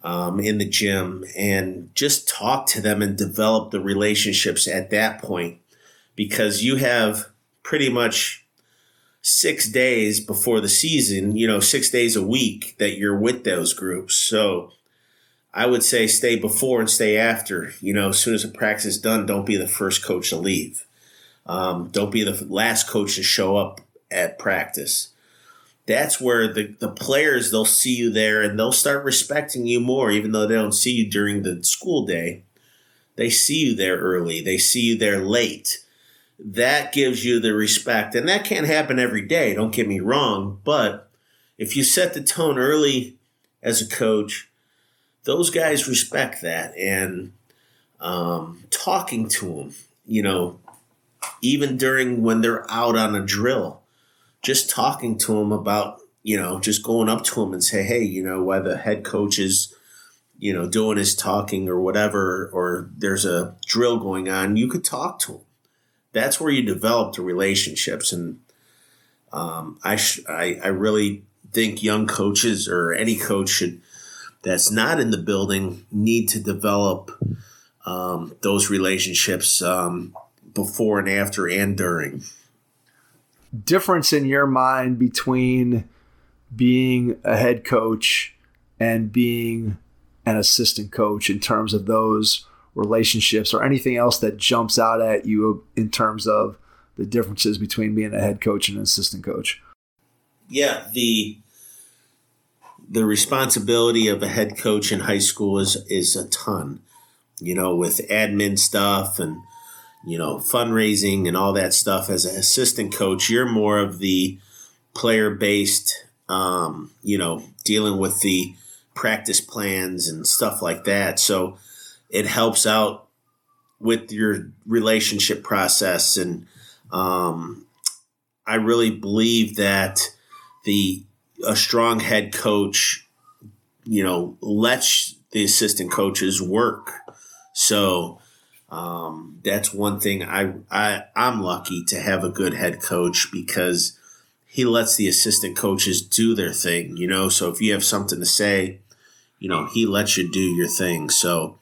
um, in the gym, and just talk to them and develop the relationships at that point, because you have pretty much six days before the season, you know, six days a week that you're with those groups. So I would say stay before and stay after. You know, as soon as a practice is done, don't be the first coach to leave. Um, don't be the last coach to show up at practice. That's where the, the players, they'll see you there and they'll start respecting you more, even though they don't see you during the school day. They see you there early. They see you there late. That gives you the respect. And that can't happen every day, don't get me wrong. But if you set the tone early as a coach, those guys respect that. And um, talking to them, you know, even during when they're out on a drill, just talking to them about, you know, just going up to them and say, hey, you know, while the head coach is, you know, doing his talking or whatever, or there's a drill going on, you could talk to them. That's where you develop the relationships. And um, I, sh- I I really think young coaches or any coach should that's not in the building need to develop um, those relationships um, before and after and during. Difference in your mind between being a head coach and being an assistant coach in terms of those relationships, or anything else that jumps out at you in terms of the differences between being a head coach and an assistant coach? Yeah, the the responsibility of a head coach in high school is is a ton, you know, with admin stuff and, you know, fundraising and all that stuff. As an assistant coach, you're more of the player-based, um, you know, dealing with the practice plans and stuff like that. So it helps out with your relationship process. And um, I really believe that the a strong head coach, you know, lets the assistant coaches work. So um, that's one thing I, I, I'm lucky to have a good head coach, because he lets the assistant coaches do their thing, you know. So if you have something to say, you know, he lets you do your thing. So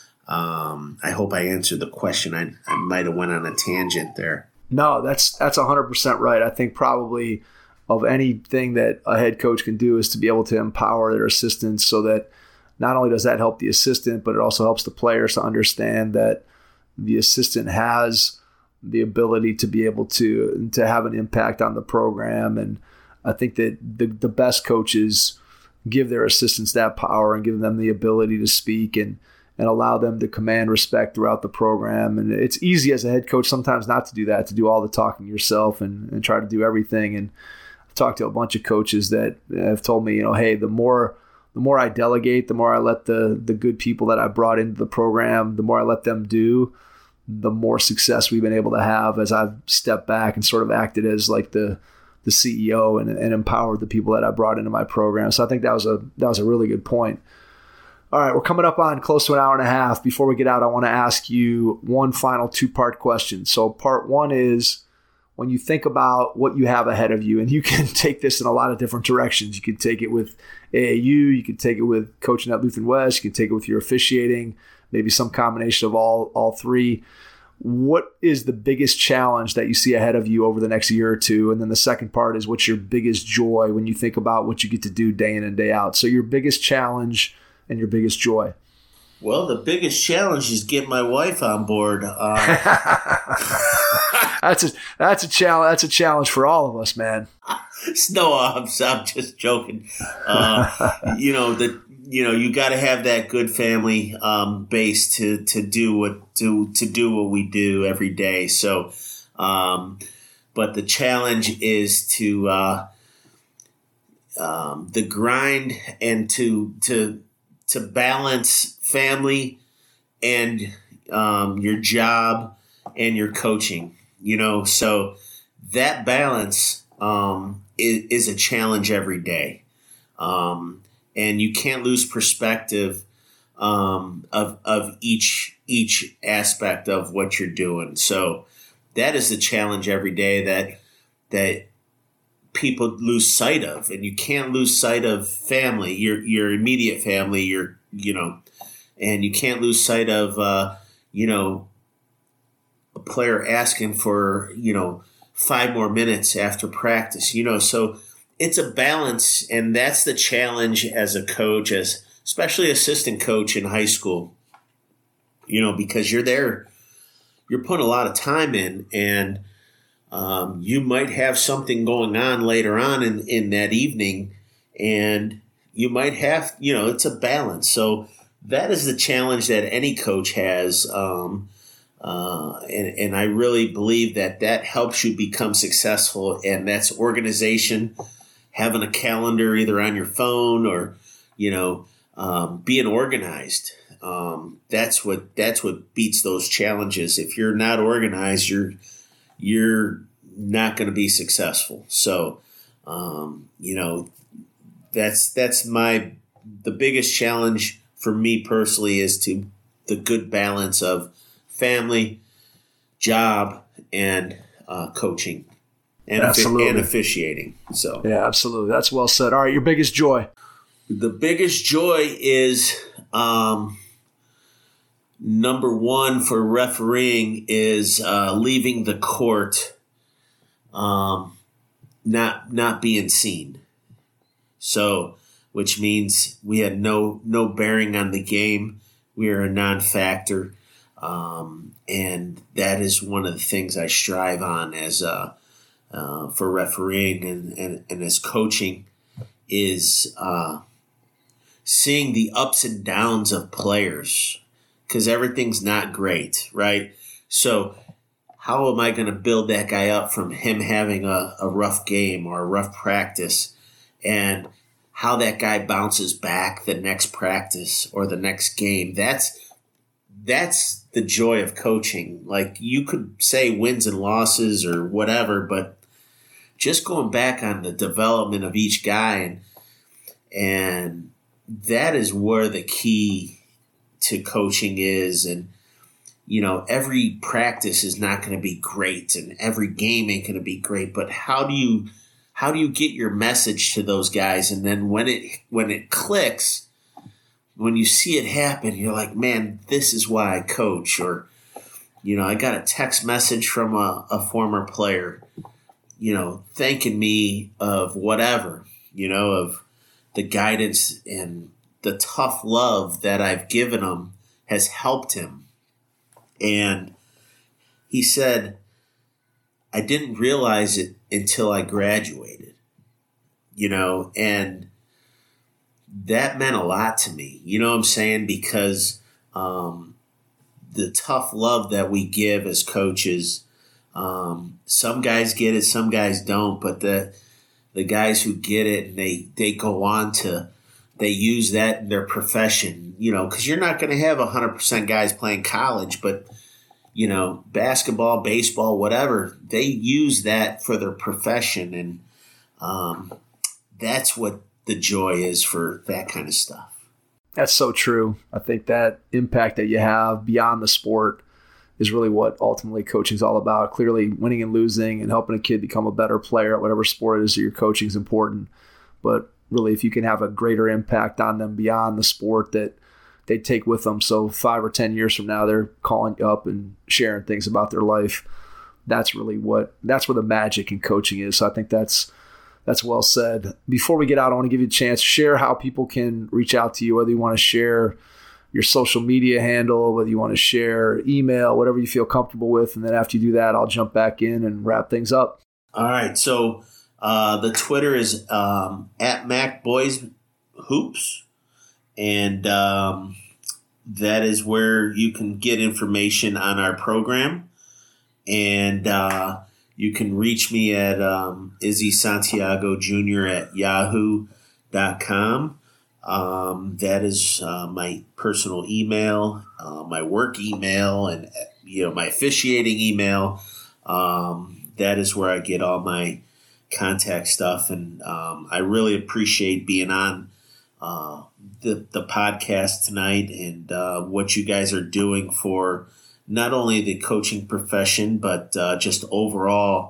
um, I hope I answered the question. I, I might have went on a tangent there. No, that's that's one hundred percent right. I think probably of anything that a head coach can do is to be able to empower their assistants, so that not only does that help the assistant, but it also helps the players to understand that the assistant has the ability to be able to to have an impact on the program. And I think that the, the best coaches give their assistants that power and give them the ability to speak and and allow them to command respect throughout the program. And it's easy as a head coach sometimes not to do that, to do all the talking yourself and, and try to do everything. And I've talked to a bunch of coaches that have told me, you know, hey, the more the more I delegate, the more I let the the good people that I brought into the program, the more I let them do, the more success we've been able to have as I've stepped back and sort of acted as like the the C E O and, and empowered the people that I brought into my program. So I think that was a that was a really good point. All right, we're coming up on close to an hour and a half. Before we get out, I want to ask you one final two-part question. So part one is, when you think about what you have ahead of you, and you can take this in a lot of different directions. You could take it with A A U, you could take it with coaching at Lutheran West, you could take it with your officiating, maybe some combination of all all three. What is the biggest challenge that you see ahead of you over the next year or two? And then the second part is, what's your biggest joy when you think about what you get to do day in and day out? So your biggest challenge and your biggest joy. Well, the biggest challenge is get my wife on board. Uh, that's a that's a challenge. That's a challenge for all of us, man. No, I'm, I'm just joking. Uh, you know that you know you got to have that good family um, base to to do what to to do what we do every day. So, um, but the challenge is to uh, um, the grind and to to. to balance family and um, your job and your coaching, you know, so that balance um, is, is a challenge every day. Um, and you can't lose perspective um, of, of each, each aspect of what you're doing. So that is the challenge every day, that, that people lose sight of, and you can't lose sight of family, your your immediate family, your you know, and you can't lose sight of uh, you know, a player asking for you know five more minutes after practice, you know, so it's a balance, and that's the challenge as a coach, as especially assistant coach in high school, you know, because you're there, you're putting a lot of time in, and Um, you might have something going on later on in, in that evening, and you might have, you know, it's a balance. So that is the challenge that any coach has. Um, uh, and, and I really believe that that helps you become successful, and that's organization, having a calendar either on your phone or, you know, um, being organized. Um, that's what, that's what beats those challenges. If you're not organized, you're, you're not going to be successful. So, um, you know, that's, that's my, the biggest challenge for me personally is to the good balance of family, job, and uh, coaching and, offi- and officiating. So, yeah, absolutely. That's well said. All right. Your biggest joy. The biggest joy is, um, number one for refereeing is uh, leaving the court, um, not not being seen. So, which means we had no no bearing on the game. We are a non-factor, um, and that is one of the things I strive on as uh, uh, for refereeing and, and, and as coaching is uh, seeing the ups and downs of players. Because everything's not great, right? So how am I going to build that guy up from him having a, a rough game or a rough practice, and how that guy bounces back the next practice or the next game? That's that's the joy of coaching. Like, you could say wins and losses or whatever, but just going back on the development of each guy, and and that is where the key to coaching is. And, you know, every practice is not going to be great, and every game ain't going to be great, but how do you, how do you get your message to those guys? And then when it, when it clicks, when you see it happen, you're like, man, this is why I coach. Or, you know, I got a text message from a, a former player, you know, thanking me of whatever, you know, of the guidance and the tough love that I've given him has helped him. And he said, I didn't realize it until I graduated, you know, and that meant a lot to me. You know what I'm saying? Because um, the tough love that we give as coaches, um, some guys get it, some guys don't, but the the guys who get it, and they, they go on to, they use that in their profession, you know, because you're not going to have one hundred percent guys playing college, but, you know, basketball, baseball, whatever, they use that for their profession. And um, that's what the joy is for that kind of stuff. That's so true. I think that impact that you have beyond the sport is really what ultimately coaching is all about. Clearly, winning and losing and helping a kid become a better player at whatever sport it is that you're coaching is important. But really, if you can have a greater impact on them beyond the sport that they take with them, so five or ten years from now, they're calling you up and sharing things about their life. That's really what, that's where the magic in coaching is. So I think that's that's well said. Before we get out, I want to give you a chance to share how people can reach out to you, whether you want to share your social media handle, whether you want to share email, whatever you feel comfortable with. And then after you do that, I'll jump back in and wrap things up. All right. So uh, the Twitter is um, at Mac Boys Hoops. And um, that is where you can get information on our program. And uh, you can reach me at um, Izzy Santiago Junior at yahoo dot com. Um, that is uh, my personal email, uh, my work email, and you know my officiating email. Um, that is where I get all my contact stuff, and um, I really appreciate being on uh, the the podcast tonight and uh, what you guys are doing for not only the coaching profession but uh, just overall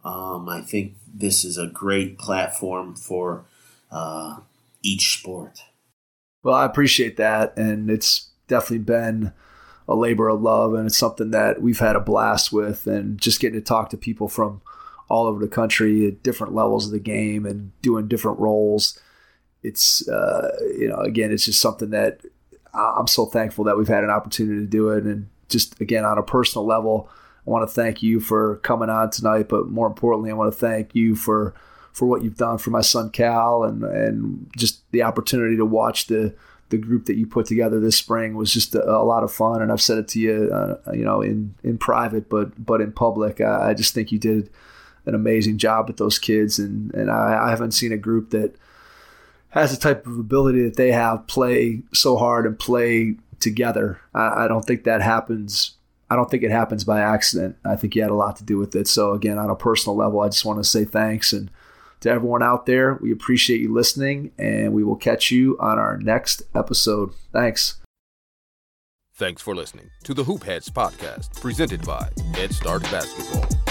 Um, I think this is a great platform for uh, each sport. Well, I appreciate that, and it's definitely been a labor of love, and it's something that we've had a blast with, and just getting to talk to people from all over the country at different levels of the game and doing different roles. It's, uh, you know, again, it's just something that I'm so thankful that we've had an opportunity to do it. And just, again, on a personal level, I want to thank you for coming on tonight, but more importantly, I want to thank you for, for what you've done for my son Cal, and, and just the opportunity to watch the, the group that you put together this spring was just a, a lot of fun. And I've said it to you, uh, you know, in, in private, but, but in public, I, I just think you did an amazing job with those kids. And, and I, I haven't seen a group that has the type of ability that they have play so hard and play together. I, I don't think that happens. I don't think it happens by accident. I think you had a lot to do with it. So again, on a personal level, I just want to say thanks. And to everyone out there, we appreciate you listening, and we will catch you on our next episode. Thanks. Thanks for listening to the Hoop Heads podcast, presented by Head Start Basketball.